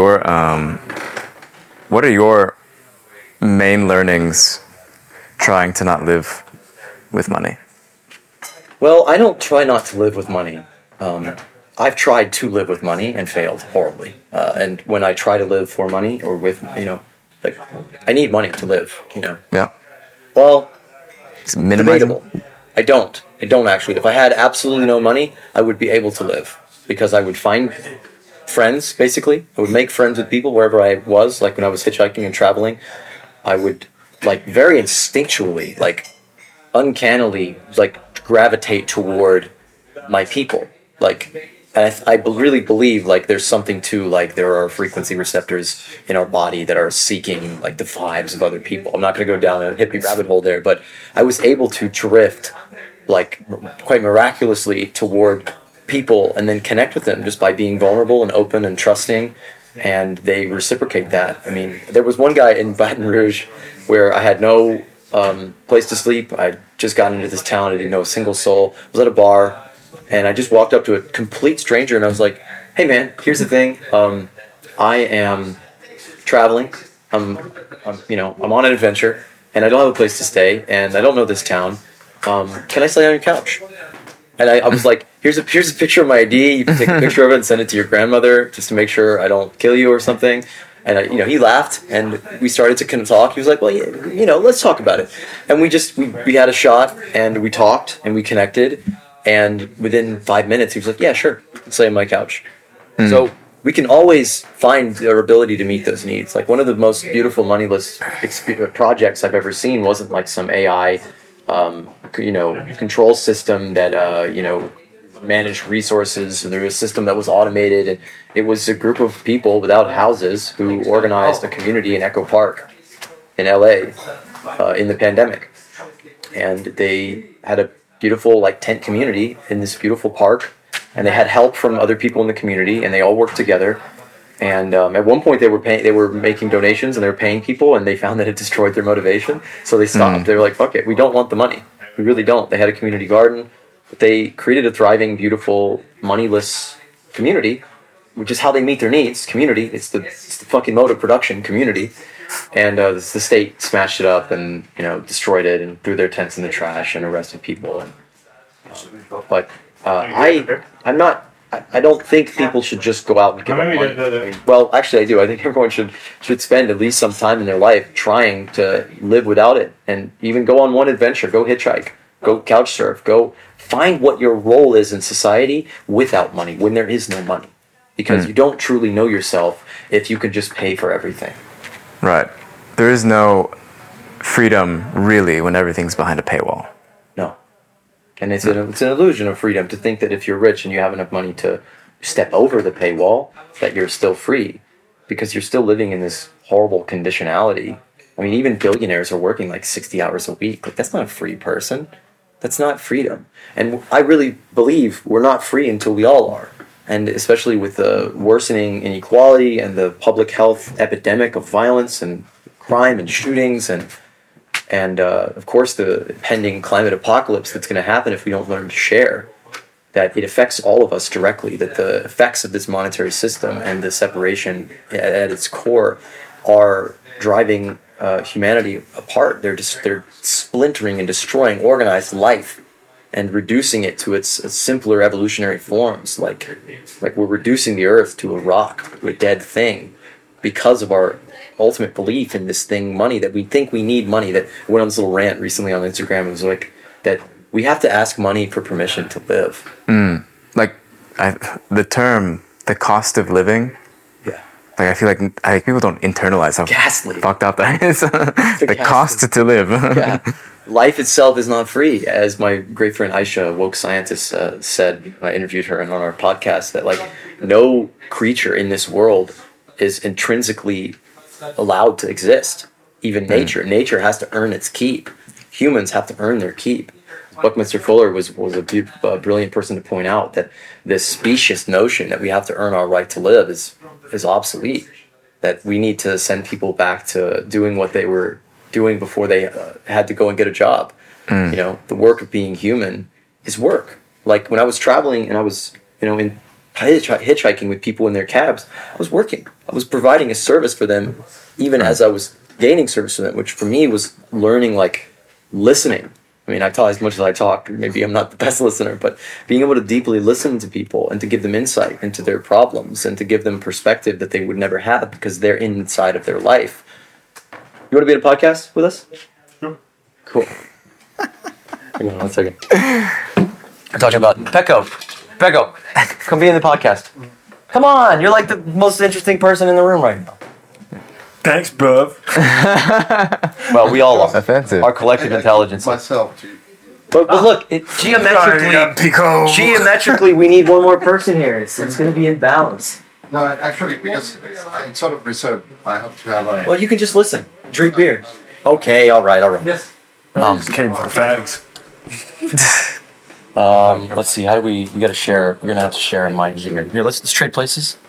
are your main learnings trying to not live with money? Well, I don't try not to live with money. I've tried to live with money and failed horribly. And when I try to live for money or with, like, I need money to live, Yeah. Well, It's minimizable. debatable. I don't actually. If I had absolutely no money, I would be able to live because I would find friends, basically. I would make friends with people wherever I was, like when I was hitchhiking and traveling. I would, like, very instinctually, like, uncannily, like, gravitate toward my people. Like, and I really believe, like, there's something to, like, there are frequency receptors in our body that are seeking, like, the vibes of other people. I'm not going to go down a hippie rabbit hole there, but I was able to drift, like, quite miraculously toward people and then connect with them just by being vulnerable and open and trusting, and they reciprocate that. I mean, there was one guy in Baton Rouge where I had no place to sleep. I just got into this town. I didn't know a single soul. I was at a bar, and I just walked up to a complete stranger, and I was like, "Hey, man, here's the thing. I am traveling. I'm on an adventure, and I don't have a place to stay, and I don't know this town. Can I stay on your couch?" And I was like, here's a picture of my ID. You can take a picture of it and send it to your grandmother just to make sure I don't kill you or something. And he laughed, and we started to kind of talk. He was like, well, let's talk about it. And we had a shot, and we talked, and we connected. And within 5 minutes, he was like, yeah, sure, stay on my couch. So we can always find our ability to meet those needs. Like, one of the most beautiful moneyless projects I've ever seen wasn't like some AI control system that managed resources. There was a system that was automated, and it was a group of people without houses who organized a community in Echo Park in LA in the pandemic, and they had a beautiful tent community in this beautiful park, and they had help from other people in the community, and they all worked together. And at one point they were making donations, and they were paying people, and they found that it destroyed their motivation, so they stopped. They were like, fuck it, we don't want the money, we really don't. They had a community garden, but they created a thriving, beautiful, moneyless community, which is how they meet their needs. Community, it's the fucking mode of production, community. And the state smashed it up and destroyed it and threw their tents in the trash and arrested people. But I'm not. I don't think people should just go out and give up money. Well, actually, I do. I think everyone should spend at least some time in their life trying to live without it, and even go on one adventure. Go hitchhike. Go couch surf. Go find what your role is in society without money, when there is no money. Because you don't truly know yourself if you can just pay for everything. Right. There is no freedom, really, when everything's behind a paywall. No. And it's an illusion of freedom to think that if you're rich and you have enough money to step over the paywall, that you're still free. Because you're still living in this horrible conditionality. I mean, even billionaires are working like 60 hours a week. Like, that's not a free person. That's not freedom. And I really believe we're not free until we all are. And especially with the worsening inequality and the public health epidemic of violence and crime and shootings and of course the pending climate apocalypse that's going to happen if we don't learn to share, that it affects all of us directly, that the effects of this monetary system and the separation at its core are driving humanity apart. They're splintering and destroying organized life and reducing it to its simpler evolutionary forms, like we're reducing the earth to a rock, to a dead thing, because of our ultimate belief in this thing, money, that we think we need money. That I went on this little rant recently on Instagram. It was like that we have to ask money for permission to live. The term, the cost of living. Yeah. Like, I feel like people don't internalize how ghastly fucked up that is. The cost to live. Yeah. Life itself is not free, as my great friend Aisha, woke scientist, said. I interviewed her on our podcast, that like no creature in this world is intrinsically allowed to exist. Even nature has to earn its keep. Humans have to earn their keep. Buckminster Fuller was a brilliant person to point out that this specious notion that we have to earn our right to live is obsolete. That we need to send people back to doing what they were doing before they had to go and get a job. You know, the work of being human is work. Like when I was traveling and I was, in hitchhiking with people in their cabs, I was working. I was providing a service for them, even as I was gaining service for them, which for me was learning, like, listening. I mean, I talk as much as I talk. Maybe I'm not the best listener, but being able to deeply listen to people and to give them insight into their problems and to give them perspective that they would never have because they're inside of their life. You want to be in a podcast with us? Sure. Cool. Hang on 1 second. I'm talking about Pecco, come be in the podcast. Come on, you're like the most interesting person in the room right now. Thanks, bruv. Well, we all are. Offensive. Our collective intelligence. Myself, too. But look, geometrically, we need one more person here. It's going to be in balance. No, actually, because I sort of reserved, I have to have a... Well, you can just listen. Drink beer. Okay, all right. Yes. Just came for fags. Let's see. How do we? You got to share. We're gonna have to share in mind here. Here, let's trade places.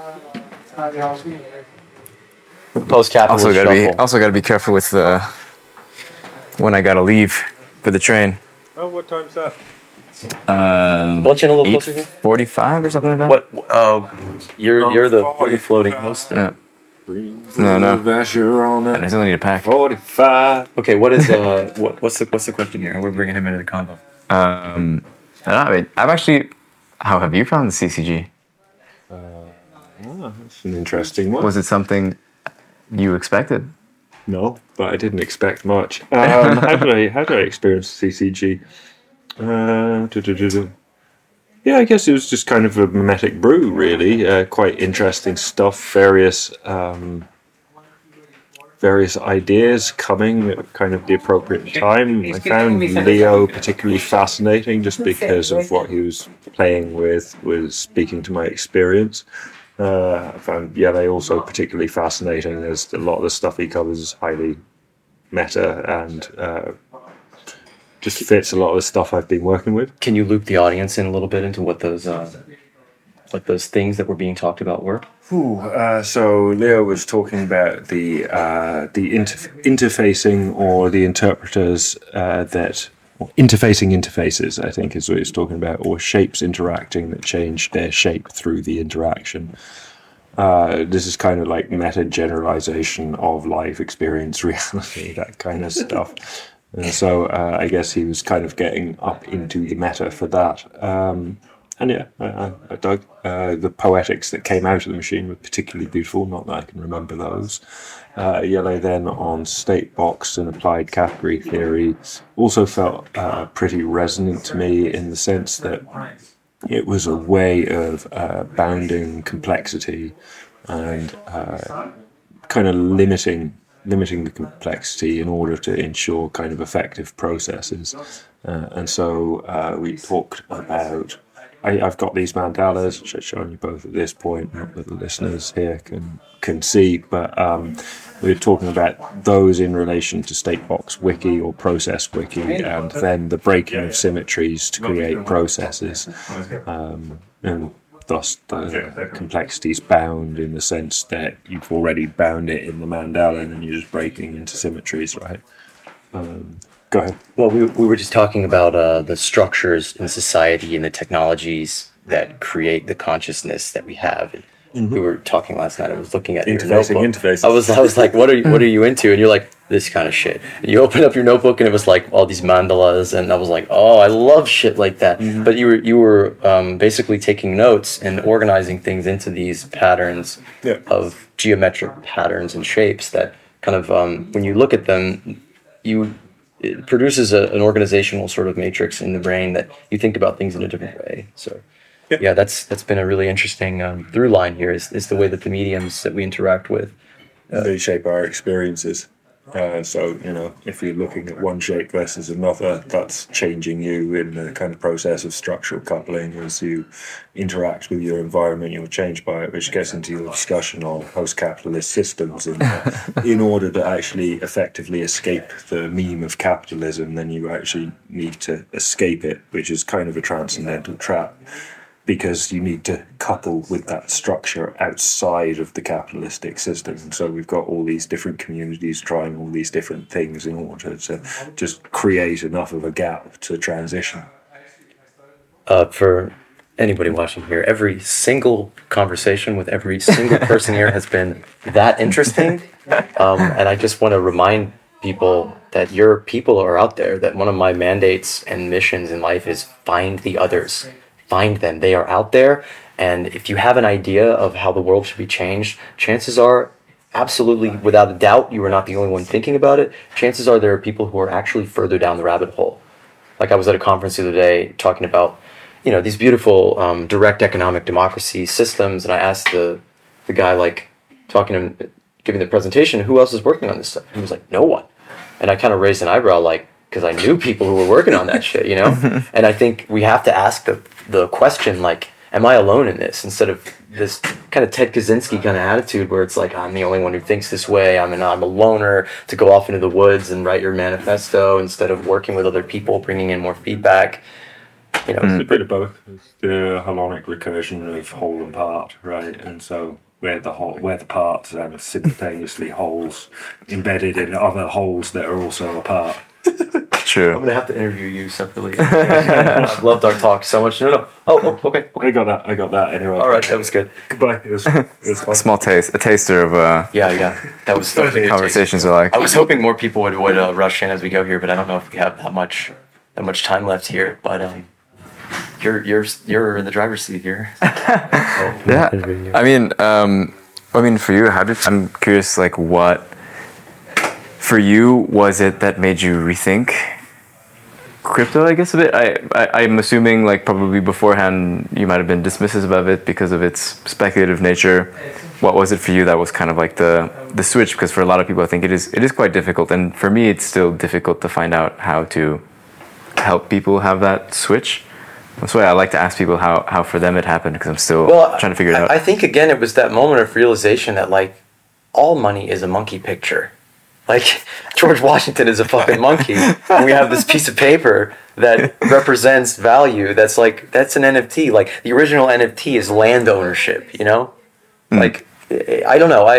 Post-capitalist Also gotta be careful with when I gotta leave for the train. Oh, what time's that? Lunch in a little closer here. 45 or something like that. What? You're the floating host. No. I still need to pack. 45. Okay. What is what's the question here? We're bringing him into the convo. I don't know, I've actually. How have you found the CCG? That's an interesting one. Was it something you expected? No, but I didn't expect much. How did I experience CCG? Yeah, I guess it was just kind of a mimetic brew, really. Quite interesting stuff. Various ideas coming at kind of the appropriate time. I found Leo particularly fascinating just because of what he was playing with, was speaking to my experience. I found Yele also particularly fascinating. There's a lot of the stuff he covers is highly meta and just fits a lot of the stuff I've been working with. Can you loop the audience in a little bit into what those things that were being talked about were? So Leo was talking about the interfacing or the interpreters interfacing interfaces, I think is what he's talking about, or shapes interacting that change their shape through the interaction. This is kind of like meta generalization of life experience, reality, that kind of stuff. And so I guess he was kind of getting up into the meta for that. And yeah, I dug. The poetics that came out of the machine were particularly beautiful, not that I can remember those. Yellow then on state box and applied category theory also felt pretty resonant to me in the sense that it was a way of bounding complexity and kind of limiting the complexity in order to ensure kind of effective processes. And so we talked about, I've got these mandalas, which I've shown you both at this point, not that the listeners here can see, but we're talking about those in relation to state box wiki or process wiki, and then the breaking of symmetries to create processes. And thus the complexity is bound in the sense that you've already bound it in the mandala and then you're just breaking into symmetries, right? Go ahead. Well, we were just talking about the structures in society and the technologies that create the consciousness that we have. And we were talking last night. I was looking at your notebook. Interfaces. I was like, what are you into? And you're like, this kind of shit. And you open up your notebook and it was like all these mandalas, and I was like, oh, I love shit like that. But you were basically taking notes and organizing things into these patterns of geometric patterns and shapes that kind of when you look at them, it produces an organizational sort of matrix in the brain that you think about things in a different way. So yeah, that's been a really interesting through line here is the way that the mediums that we interact with they shape our experiences. So, if you're looking at one shape versus another, that's changing you in the kind of process of structural coupling. As you interact with your environment, you're changed by it, which gets into your discussion on post-capitalist systems. And in order to actually effectively escape the meme of capitalism, then you actually need to escape it, which is kind of a transcendental trap, because you need to couple with that structure outside of the capitalistic system. And so we've got all these different communities trying all these different things in order to just create enough of a gap to transition. For anybody watching here, every single conversation with every single person here has been that interesting. And I just want to remind people that your people are out there, that one of my mandates and missions in life is find the others. Find them. They are out there. And if you have an idea of how the world should be changed, chances are, absolutely, without a doubt, you are not the only one thinking about it. Chances are there are people who are actually further down the rabbit hole. Like I was at a conference the other day talking about, these beautiful direct economic democracy systems. And I asked the guy, like, talking to him, giving the presentation, who else is working on this stuff? And he was like, no one. And I kind of raised an eyebrow, like, because I knew people who were working on that shit, And I think we have to ask the question, like, am I alone in this? Instead of this kind of Ted Kaczynski kind of attitude where it's like, I'm the only one who thinks this way. I'm a loner to go off into the woods and write your manifesto instead of working with other people, bringing in more feedback. It's a bit of both. It's the holonic recursion of whole and part, right? And so where the parts are simultaneously holes embedded in other holes that are also a part. True. I'm gonna have to interview you separately. I've loved our talk so much. No. Oh, okay. I got that anyway. All right, that was good. Goodbye. It was fun. A small taste, a taster of yeah. That was conversations are like. I was hoping more people would rush in as we go here, but I don't know if we have that much time left here. But you're in the driver's seat here. Yeah. I mean, for you, I'm curious, like, what for you was it that made you rethink crypto, I guess, a bit? I'm assuming, like, probably beforehand you might have been dismissive of it because of its speculative nature. What was it for you that was kind of like the switch? Because for a lot of people, I think it is quite difficult, and for me, it's still difficult to find out how to help people have that switch. That's why I like to ask people how for them it happened, because I'm still trying to figure it out. I think, again, it was that moment of realization that, like, all money is a monkey picture. Like, George Washington is a fucking monkey, and we have this piece of paper that represents value that's an NFT. Like, the original NFT is land ownership, Like, I don't know.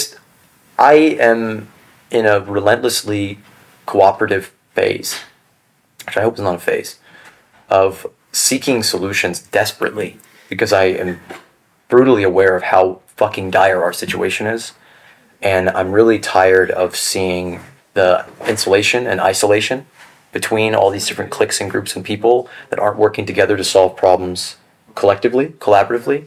I am in a relentlessly cooperative phase, which I hope is not a phase, of seeking solutions desperately, because I am brutally aware of how fucking dire our situation is. And I'm really tired of seeing the insulation and isolation between all these different cliques and groups and people that aren't working together to solve problems collectively, collaboratively.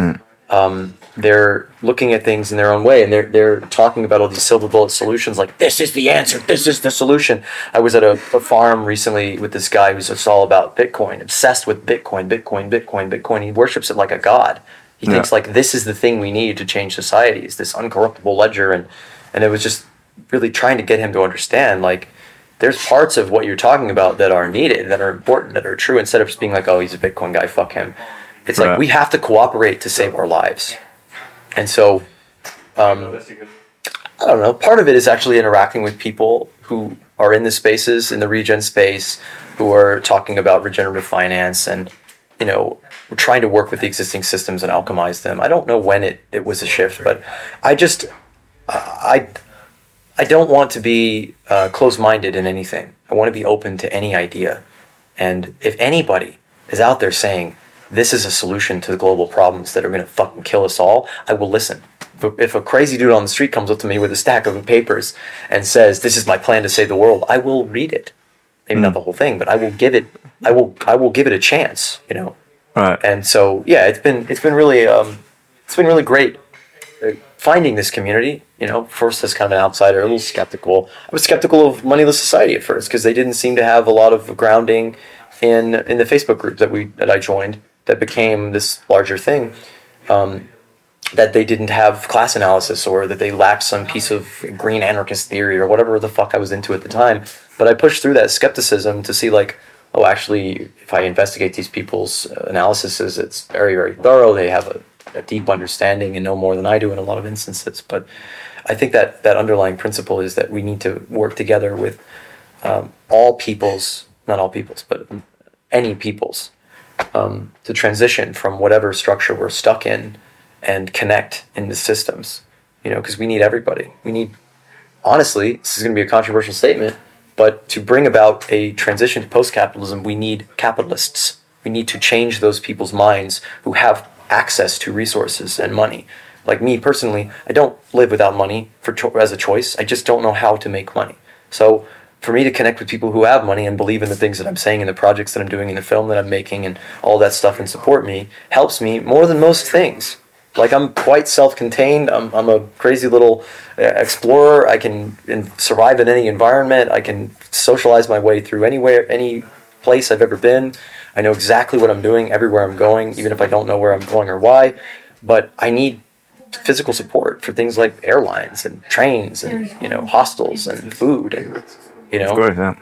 They're looking at things in their own way, and they're talking about all these silver bullet solutions, like this is the answer, this is the solution. I was at a farm recently with this guy who's just all about Bitcoin, obsessed with Bitcoin. He worships it like a god. He thinks like this is the thing we need to change society, is this uncorruptible ledger, and it was just really trying to get him to understand like there's parts of what you're talking about that are needed, that are important, that are true, instead of just being like, oh, he's a Bitcoin guy, fuck him. It's like we have to cooperate to save our lives. And so, I don't know, part of it is actually interacting with people who are in the spaces, in the regen space, who are talking about regenerative finance, and, you know, we're trying to work with the existing systems and alchemize them. I don't know when it was a shift, but I just, I don't want to be closed-minded in anything. I want to be open to any idea. And if anybody is out there saying, this is a solution to the global problems that are going to fucking kill us all, I will listen. If a crazy dude on the street comes up to me with a stack of papers and says, this is my plan to save the world, I will read it. Maybe not the whole thing, but I will give it a chance, you know? Right. And so, yeah, it's been really great finding this community. You know, first as kind of an outsider, a little skeptical. I was skeptical of Moneyless Society at first because they didn't seem to have a lot of grounding in the Facebook group that I joined, that became this larger thing, that they didn't have class analysis, or that they lacked some piece of green anarchist theory or whatever the fuck I was into at the time. But I pushed through that skepticism to see like, oh, actually, if I investigate these people's analyses, it's very, very thorough. They have a deep understanding and know more than I do in a lot of instances. But I think that underlying principle is that we need to work together with all peoples, not all peoples, but any peoples, to transition from whatever structure we're stuck in and connect in the systems, you know, because we need everybody. We need, honestly, this is going to be a controversial statement, but to bring about a transition to post-capitalism, we need capitalists. We need to change those people's minds who have access to resources and money. Like me personally, I don't live without money as a choice. I just don't know how to make money. So for me to connect with people who have money and believe in the things that I'm saying, in the projects that I'm doing, in the film that I'm making, and all that stuff, and support me, helps me more than most things. Like, I'm quite self-contained. I'm a crazy little explorer. I can survive in any environment. I can socialize my way through anywhere, any place I've ever been. I know exactly what I'm doing everywhere I'm going, even if I don't know where I'm going or why. But I need physical support for things like airlines and trains and, you know, hostels and food and, you know. Of course, yeah.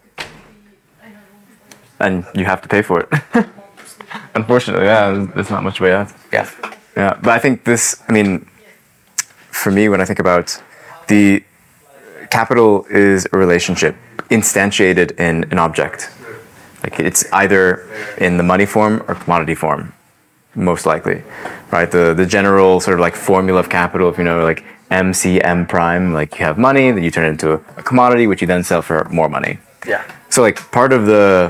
And you have to pay for it. Unfortunately, yeah, there's not much way out. Yeah. Yeah, but I think for me, when I think about the capital is a relationship instantiated in an object. Like, it's either in the money form or commodity form, most likely, right? The general sort of like formula of capital, if you know, like MCM prime, like you have money, then you turn it into a commodity, which you then sell for more money. Yeah. So like part of the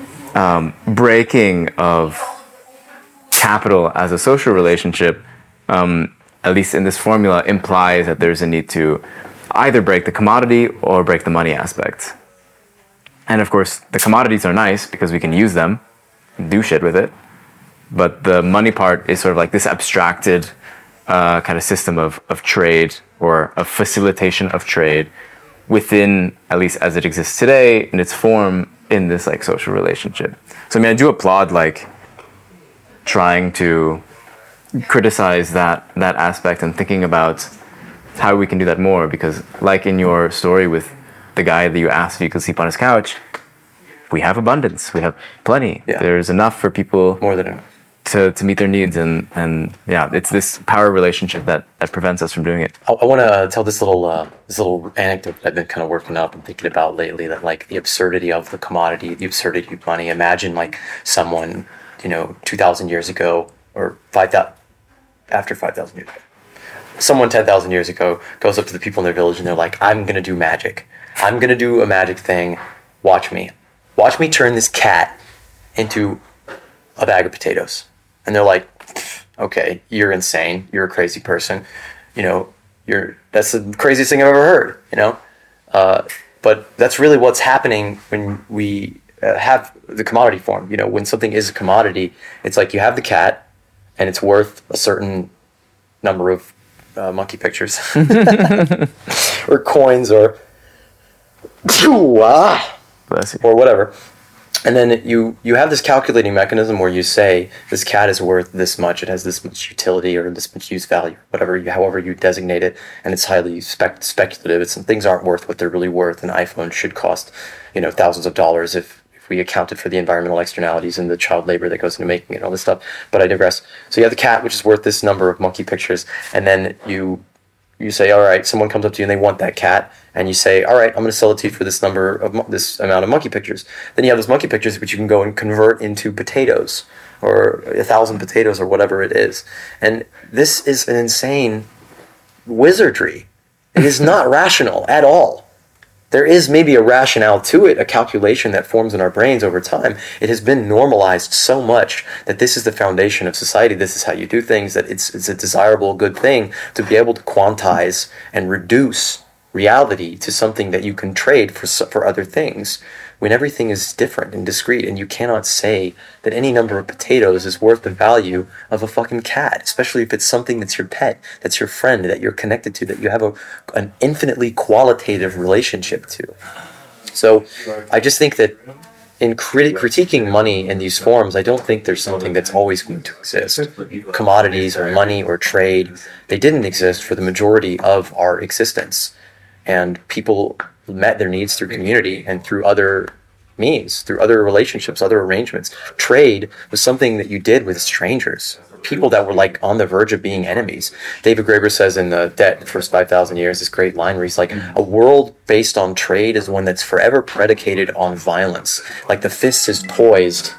breaking of capital as a social relationship, at least in this formula, implies that there's a need to either break the commodity or break the money aspect. And of course, the commodities are nice because we can use them, do shit with it. But the money part is sort of like this abstracted kind of system of trade, or a facilitation of trade within, at least as it exists today, in its form, in this like social relationship. So I mean, I do applaud like trying to criticize that aspect and thinking about how we can do that more, because like in your story with the guy that you asked if you could sleep on his couch, we have abundance, we have plenty. Yeah. There's enough for people, More than enough. to meet their needs, and yeah, it's this power relationship that prevents us from doing it. I want to tell this little anecdote that I've been kind of working up and thinking about lately, that like the absurdity of the commodity, the absurdity of money. Imagine like someone, 2,000 years ago, or 5,000, after 5,000 years ago, someone 10,000 years ago goes up to the people in their village and they're like, I'm going to do magic. I'm going to do a magic thing. Watch me turn this cat into a bag of potatoes. And they're like, okay, you're insane. You're a crazy person. That's the craziest thing I've ever heard, But that's really what's happening when we have the commodity form. You know, when something is a commodity, it's like you have the cat, and it's worth a certain number of monkey pictures, or coins, or or whatever. And then you have this calculating mechanism where you say this cat is worth this much, it has this much utility or this much use value, however you designate it, and it's highly speculative. Some things aren't worth what they're really worth. An iPhone should cost, thousands of dollars if we accounted for the environmental externalities and the child labor that goes into making it and all this stuff. But I digress. So you have the cat, which is worth this number of monkey pictures, and then you say, all right, someone comes up to you and they want that cat, and you say, all right, I'm going to sell it to you for this this amount of monkey pictures. Then you have those monkey pictures, which you can go and convert into potatoes, or 1,000 potatoes, or whatever it is. And this is an insane wizardry. It is not rational at all. There is maybe a rationale to it, a calculation that forms in our brains over time. It has been normalized so much that this is the foundation of society. This is how you do things, that it's a desirable, good thing to be able to quantize and reduce reality to something that you can trade for other things, when everything is different and discrete, and you cannot say that any number of potatoes is worth the value of a fucking cat, especially if it's something that's your pet, that's your friend, that you're connected to, that you have an infinitely qualitative relationship to. So I just think that in critiquing money in these forms, I don't think there's something that's always going to exist. Commodities or money or trade, they didn't exist for the majority of our existence. And people met their needs through community and through other means, through other relationships, other arrangements. Trade was something that you did with strangers, people that were like on the verge of being enemies. David Graeber says in The Debt, the First 5,000 Years, this great line where he's like, a world based on trade is one that's forever predicated on violence. Like the fist is poised.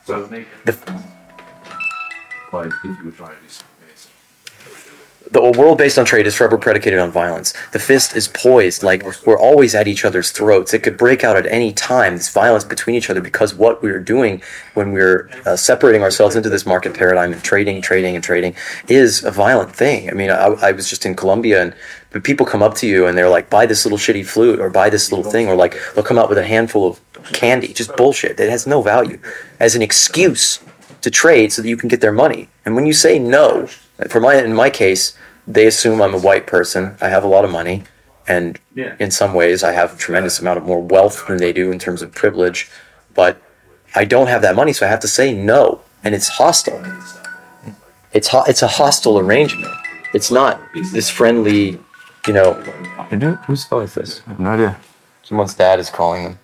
The world based on trade is forever predicated on violence. The fist is poised, like we're always at each other's throats. It could break out at any time, this violence between each other, because what we're doing when we're separating ourselves into this market paradigm and trading is a violent thing. I mean, I was just in Colombia, and people come up to you and they're like, buy this little shitty flute, or buy this little thing, or like they'll come out with a handful of candy, just bullshit that has no value, as an excuse to trade so that you can get their money. And when you say no, in my case, they assume I'm a white person, I have a lot of money, and in some ways I have a tremendous amount of more wealth than they do in terms of privilege, but I don't have that money, so I have to say no, and it's hostile. It's a hostile arrangement. It's not this friendly, Whose phone is this? I have no idea. Someone's dad is calling them.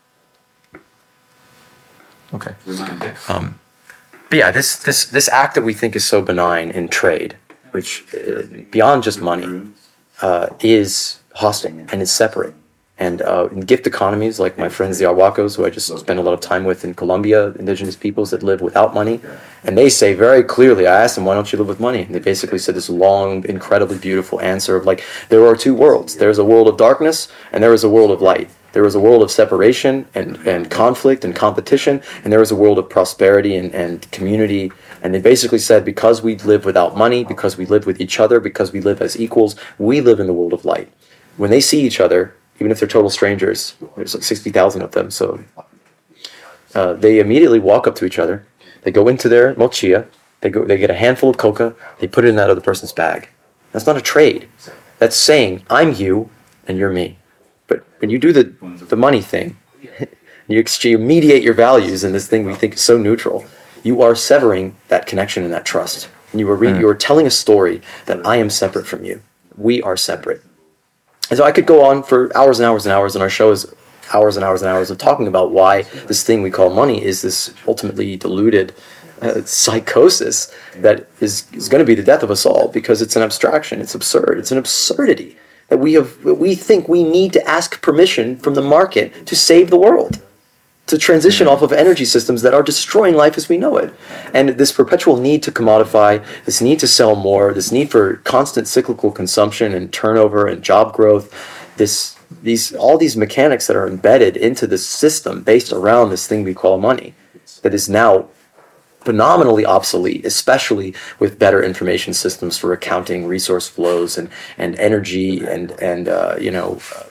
Okay. But yeah, this act that we think is so benign in trade, which beyond just money, is hostile and is separate. And in gift economies, like my friends the Arhuacos, who I just spend a lot of time with in Colombia, indigenous peoples that live without money, and they say very clearly, I asked them, why don't you live with money? And they basically said this long, incredibly beautiful answer of like, there are two worlds. There's a world of darkness, and there is a world of light. There is a world of separation and conflict and competition, and there is a world of prosperity and community. And they basically said, because we live without money, because we live with each other, because we live as equals, we live in the world of light. When they see each other, even if they're total strangers, there's like 60,000 of them, so they immediately walk up to each other. They go into their mochila, they get a handful of coca, they put it in that other person's bag. That's not a trade. That's saying, I'm you and you're me. But when you do the money thing, you mediate your values in this thing we think is so neutral, you are severing that connection and that trust. And you are telling a story that I am separate from you. We are separate. And so I could go on for hours and hours and hours, and our show is hours and hours and hours of talking about why this thing we call money is this ultimately deluded psychosis that is going to be the death of us all, because it's an abstraction, it's absurd, it's an absurdity that we think we need to ask permission from the market to save the world, to transition off of energy systems that are destroying life as we know it. And this perpetual need to commodify, this need to sell more, this need for constant cyclical consumption and turnover and job growth, all these mechanics that are embedded into the system based around this thing we call money, that is now phenomenally obsolete, especially with better information systems for accounting resource flows and energy and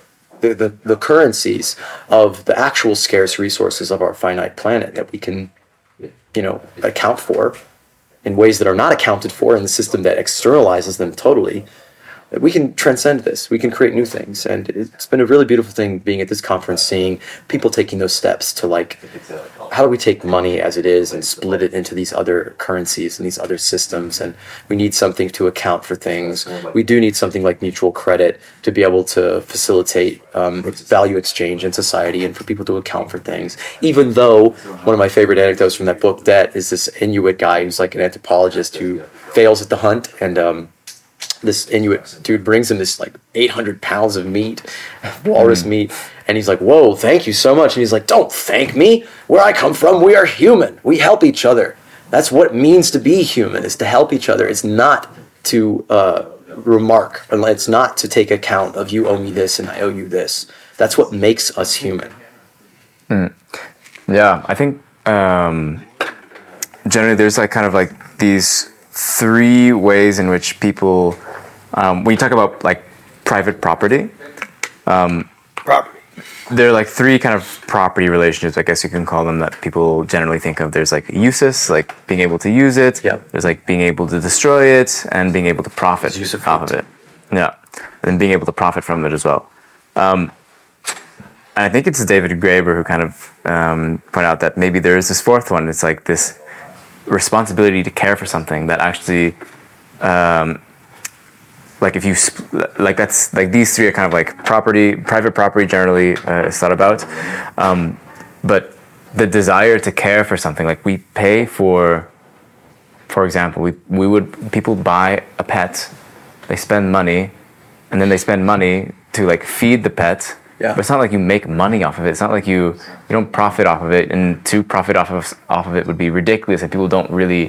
the currencies of the actual scarce resources of our finite planet that we can, account for in ways that are not accounted for in the system that externalizes them totally, we can transcend this. We can create new things. And it's been a really beautiful thing being at this conference, seeing people taking those steps to how do we take money as it is and split it into these other currencies and these other systems? And we need something to account for things. We do need something like mutual credit to be able to facilitate value exchange in society and for people to account for things. Even though one of my favorite anecdotes from that book, Debt, is this Inuit guy who's like an anthropologist who fails at the hunt, and this Inuit dude brings him this 800 pounds of meat, walrus meat, and he's like, whoa, thank you so much. And he's like, don't thank me. Where I come from, we are human. We help each other. That's what it means to be human, is to help each other. It's not to remark, and it's not to take account of you owe me this and I owe you this. That's what makes us human. Yeah, I think generally there's these three ways in which people, when you talk about private property, there are three kind of property relationships, I guess you can call them, that people generally think of. There's usus, being able to use it. Yep. There's being able to destroy it, and being able to profit off of it. Yeah, and being able to profit from it as well. And I think it's David Graeber who kind of pointed out that maybe there is this fourth one. It's this responsibility to care for something that actually, if you that's these three are kind of property, private property generally is thought about, but the desire to care for something, we pay for example, people buy a pet, they spend money, and then they spend money to feed the pet. Yeah. But it's not you make money off of it. It's not you don't profit off of it, and to profit off of it would be ridiculous, and people don't really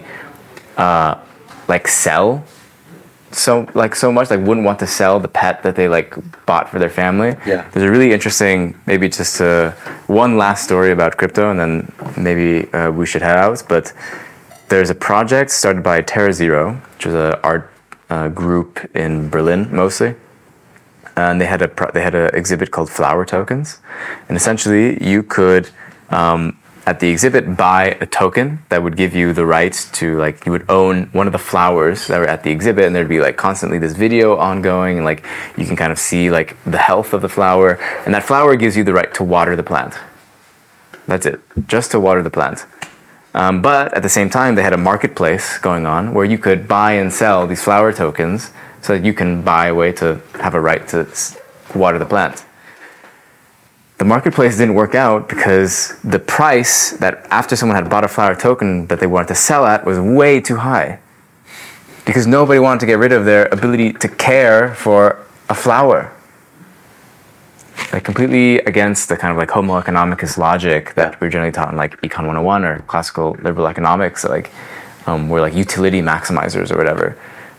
sell so much, wouldn't want to sell the pet that they bought for their family. Yeah. There's a really interesting, maybe just one last story about crypto, and then maybe we should head out. But there's a project started by TerraZero, which is an art group in Berlin mostly. And they had an exhibit called Flower Tokens, and essentially you could at the exhibit buy a token that would give you the right to you would own one of the flowers that were at the exhibit, and there'd be constantly this video ongoing, and you can kind of see the health of the flower, and that flower gives you the right to water the plant. That's it, just to water the plant. But at the same time, they had a marketplace going on where you could buy and sell these flower tokens, so that you can buy a way to have a right to water the plant. The marketplace didn't work out because the price that after someone had bought a flower token that they wanted to sell at was way too high. Because nobody wanted to get rid of their ability to care for a flower. Completely against the kind of Homo economicus logic that we're generally taught in Econ 101 or classical liberal economics, we're utility maximizers or whatever.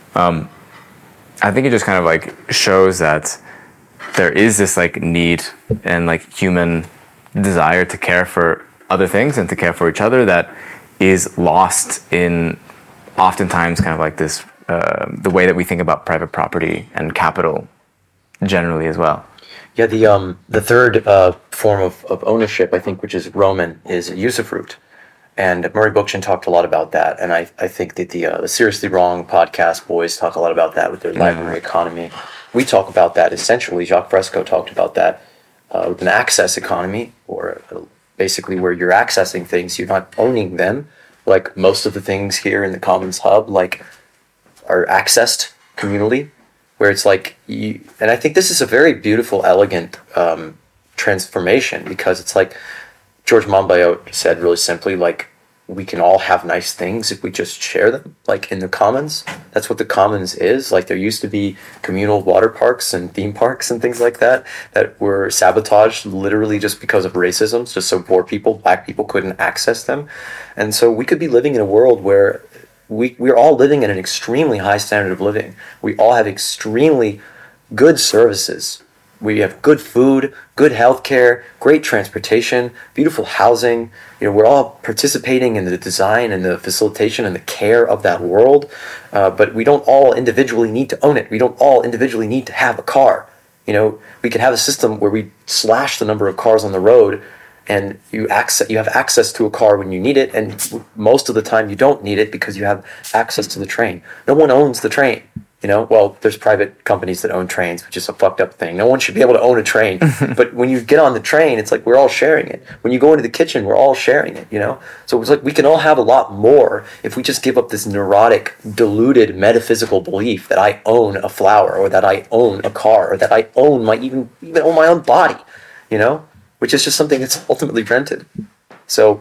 I think it just kind of shows that there is this need and human desire to care for other things and to care for each other that is lost in oftentimes kind of this the way that we think about private property and capital generally as well. Yeah, the third form of ownership, I think, which is Roman, is usufruct. And Murray Bookchin talked a lot about that, and I think that the Seriously Wrong podcast boys talk a lot about that with their library economy. We talk about that essentially. Jacques Fresco talked about that with an access economy, or basically where you're accessing things, you're not owning them. Most of the things here in the Commons Hub, are accessed communally, where it's and I think this is a very beautiful, elegant transformation, because it's George Monbiot said really simply, we can all have nice things if we just share them, in the commons. That's what the commons is. There used to be communal water parks and theme parks and things like that were sabotaged literally just because of racism, just so poor people, black people, couldn't access them. And so we could be living in a world where we're all living in an extremely high standard of living. We all have extremely good services. We have good food, good healthcare, great transportation, beautiful housing. We're all participating in the design and the facilitation and the care of that world. But we don't all individually need to own it. We don't all individually need to have a car. You know, we could have a system where we slash the number of cars on the road, and you have access to a car when you need it, and most of the time you don't need it because you have access to the train. No one owns the train. You know, well, there's private companies that own trains, which is a fucked up thing. No one should be able to own a train. But when you get on the train, it's like we're all sharing it. When you go into the kitchen, we're all sharing it, you know? So it's like we can all have a lot more if we just give up this neurotic, diluted metaphysical belief that I own a flower, or that I own a car, or that I own even own my own body, you know? Which is just something that's ultimately rented. So,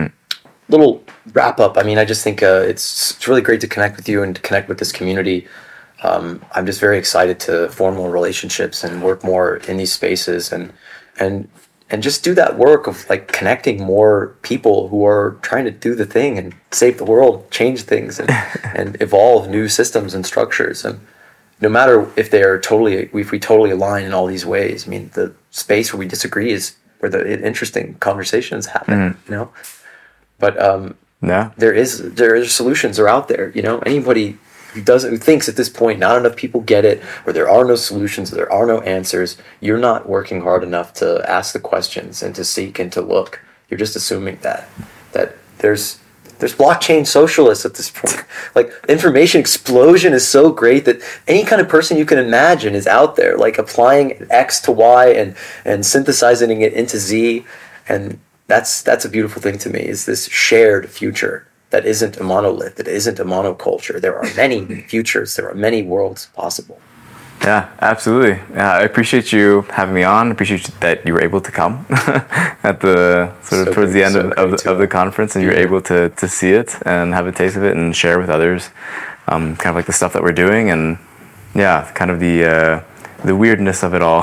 little wrap up. I mean, I just think it's really great to connect with you and to connect with this community. I'm just very excited to form more relationships and work more in these spaces and just do that work of like connecting more people who are trying to do the thing and save the world, change things, and evolve new systems and structures. And no matter if we totally align in all these ways, I mean, the space where we disagree is where the interesting conversations happen, you know? But there are solutions are out there, you know? Anybody who thinks at this point not enough people get it, or there are no solutions, or there are no answers, you're not working hard enough to ask the questions and to seek and to look. You're just assuming that there's blockchain socialists at this point. Like, information explosion is so great that any kind of person you can imagine is out there, like applying X to Y and synthesizing it into Z. And that's a beautiful thing to me, is this shared future that isn't a monolith, that isn't a monoculture. There are many futures, there are many worlds possible. Yeah, absolutely. Yeah, I appreciate you having me on. I appreciate that you were able to come at the towards the end of the conference, and you were able to see it and have a taste of it and share with others, kind of like the stuff that we're doing, and yeah, kind of the weirdness of it all.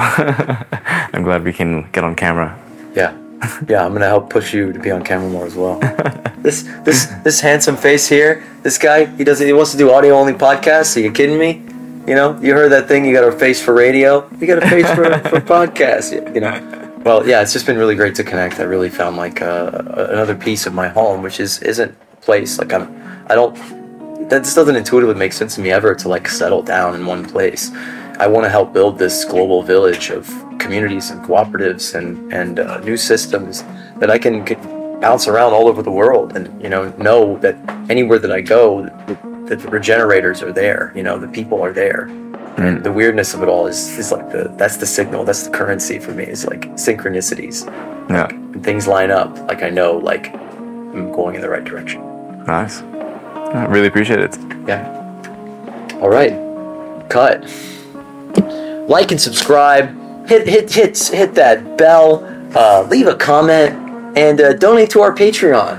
I'm glad we can get on camera. Yeah, I'm gonna help push you to be on camera more as well. This handsome face here, this guy, he wants to do audio only podcasts. Are you kidding me? You know, you heard that thing, you got a face for radio, you got a face for podcasts, you know. Well, yeah, it's just been really great to connect. I really found like another piece of my home, which isn't a place, like that just doesn't intuitively make sense to me ever to like settle down in one place. I want to help build this global village of communities and cooperatives and new systems that I can bounce around all over the world, and know that anywhere that I go, that the regenerators are there. The people are there, and the weirdness of it all is like that's the signal, that's the currency for me. Is like synchronicities. Yeah, when things line up, like I know, like I'm going in the right direction. Nice. I really appreciate it. Yeah. All right. Cut. Like and subscribe. Hit that bell. Leave a comment and donate to our Patreon.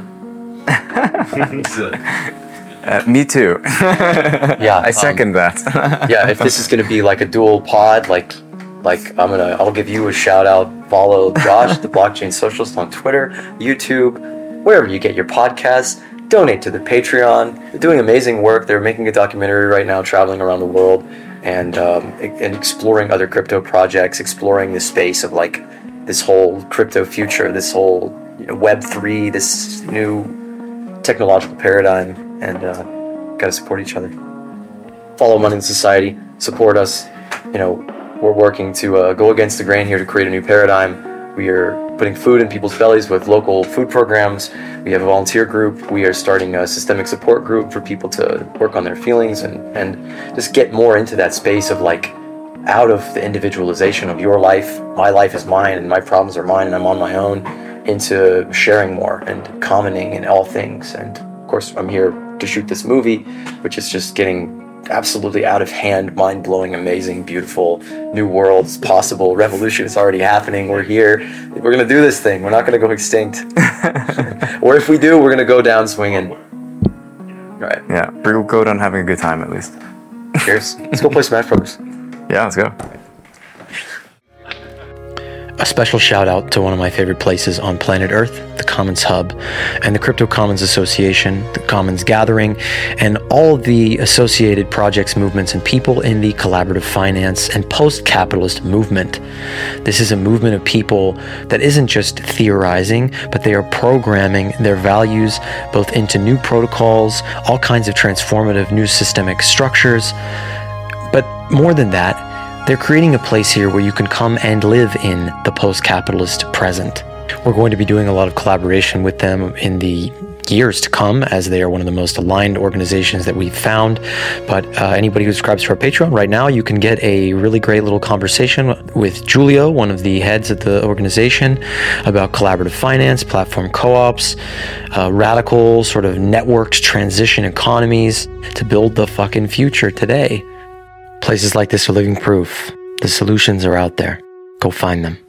Me too. Yeah, I second that. Yeah, if this is gonna be like a dual pod, like I'll give you a shout out. Follow Josh, the Blockchain Socialist, on Twitter, YouTube, wherever you get your podcasts. Donate to the Patreon. They're doing amazing work. They're making a documentary right now, traveling around the world and exploring other crypto projects, exploring the space of like this whole crypto future, this whole Web3, this new technological paradigm, and gotta support each other. Follow Money in Society, support us. We're working to go against the grain here to create a new paradigm. We are putting food in people's bellies with local food programs. We have a volunteer group. We are starting a systemic support group for people to work on their feelings and just get more into that space of like out of the individualization of your life. My life is mine and my problems are mine and I'm on my own, into sharing more and commoning in all things. And of course, I'm here to shoot this movie, which is just getting absolutely out of hand, mind-blowing, amazing, beautiful, new worlds possible. Revolution is already happening. We're here. We're gonna do this thing. We're not gonna go extinct. Or if we do, we're gonna go down swinging. All right. Yeah, we'll go down having a good time at least. Cheers. Let's go play Smash Bros. Yeah, let's go. A special shout out to one of my favorite places on planet Earth, the Commons Hub, and the Crypto Commons Association, the Commons Gathering, and all the associated projects, movements, and people in the collaborative finance and post-capitalist movement. This is a movement of people that isn't just theorizing, but they are programming their values both into new protocols, all kinds of transformative new systemic structures. But more than that, They're creating a place here where you can come and live in the post-capitalist present. We're going to be doing a lot of collaboration with them in the years to come, as they are one of the most aligned organizations that we've found. But anybody who subscribes to our Patreon right now, you can get a really great little conversation with Julio, one of the heads of the organization, about collaborative finance, platform co-ops, radical sort of networked transition economies to build the fucking future today. Places like this are living proof. The solutions are out there. Go find them.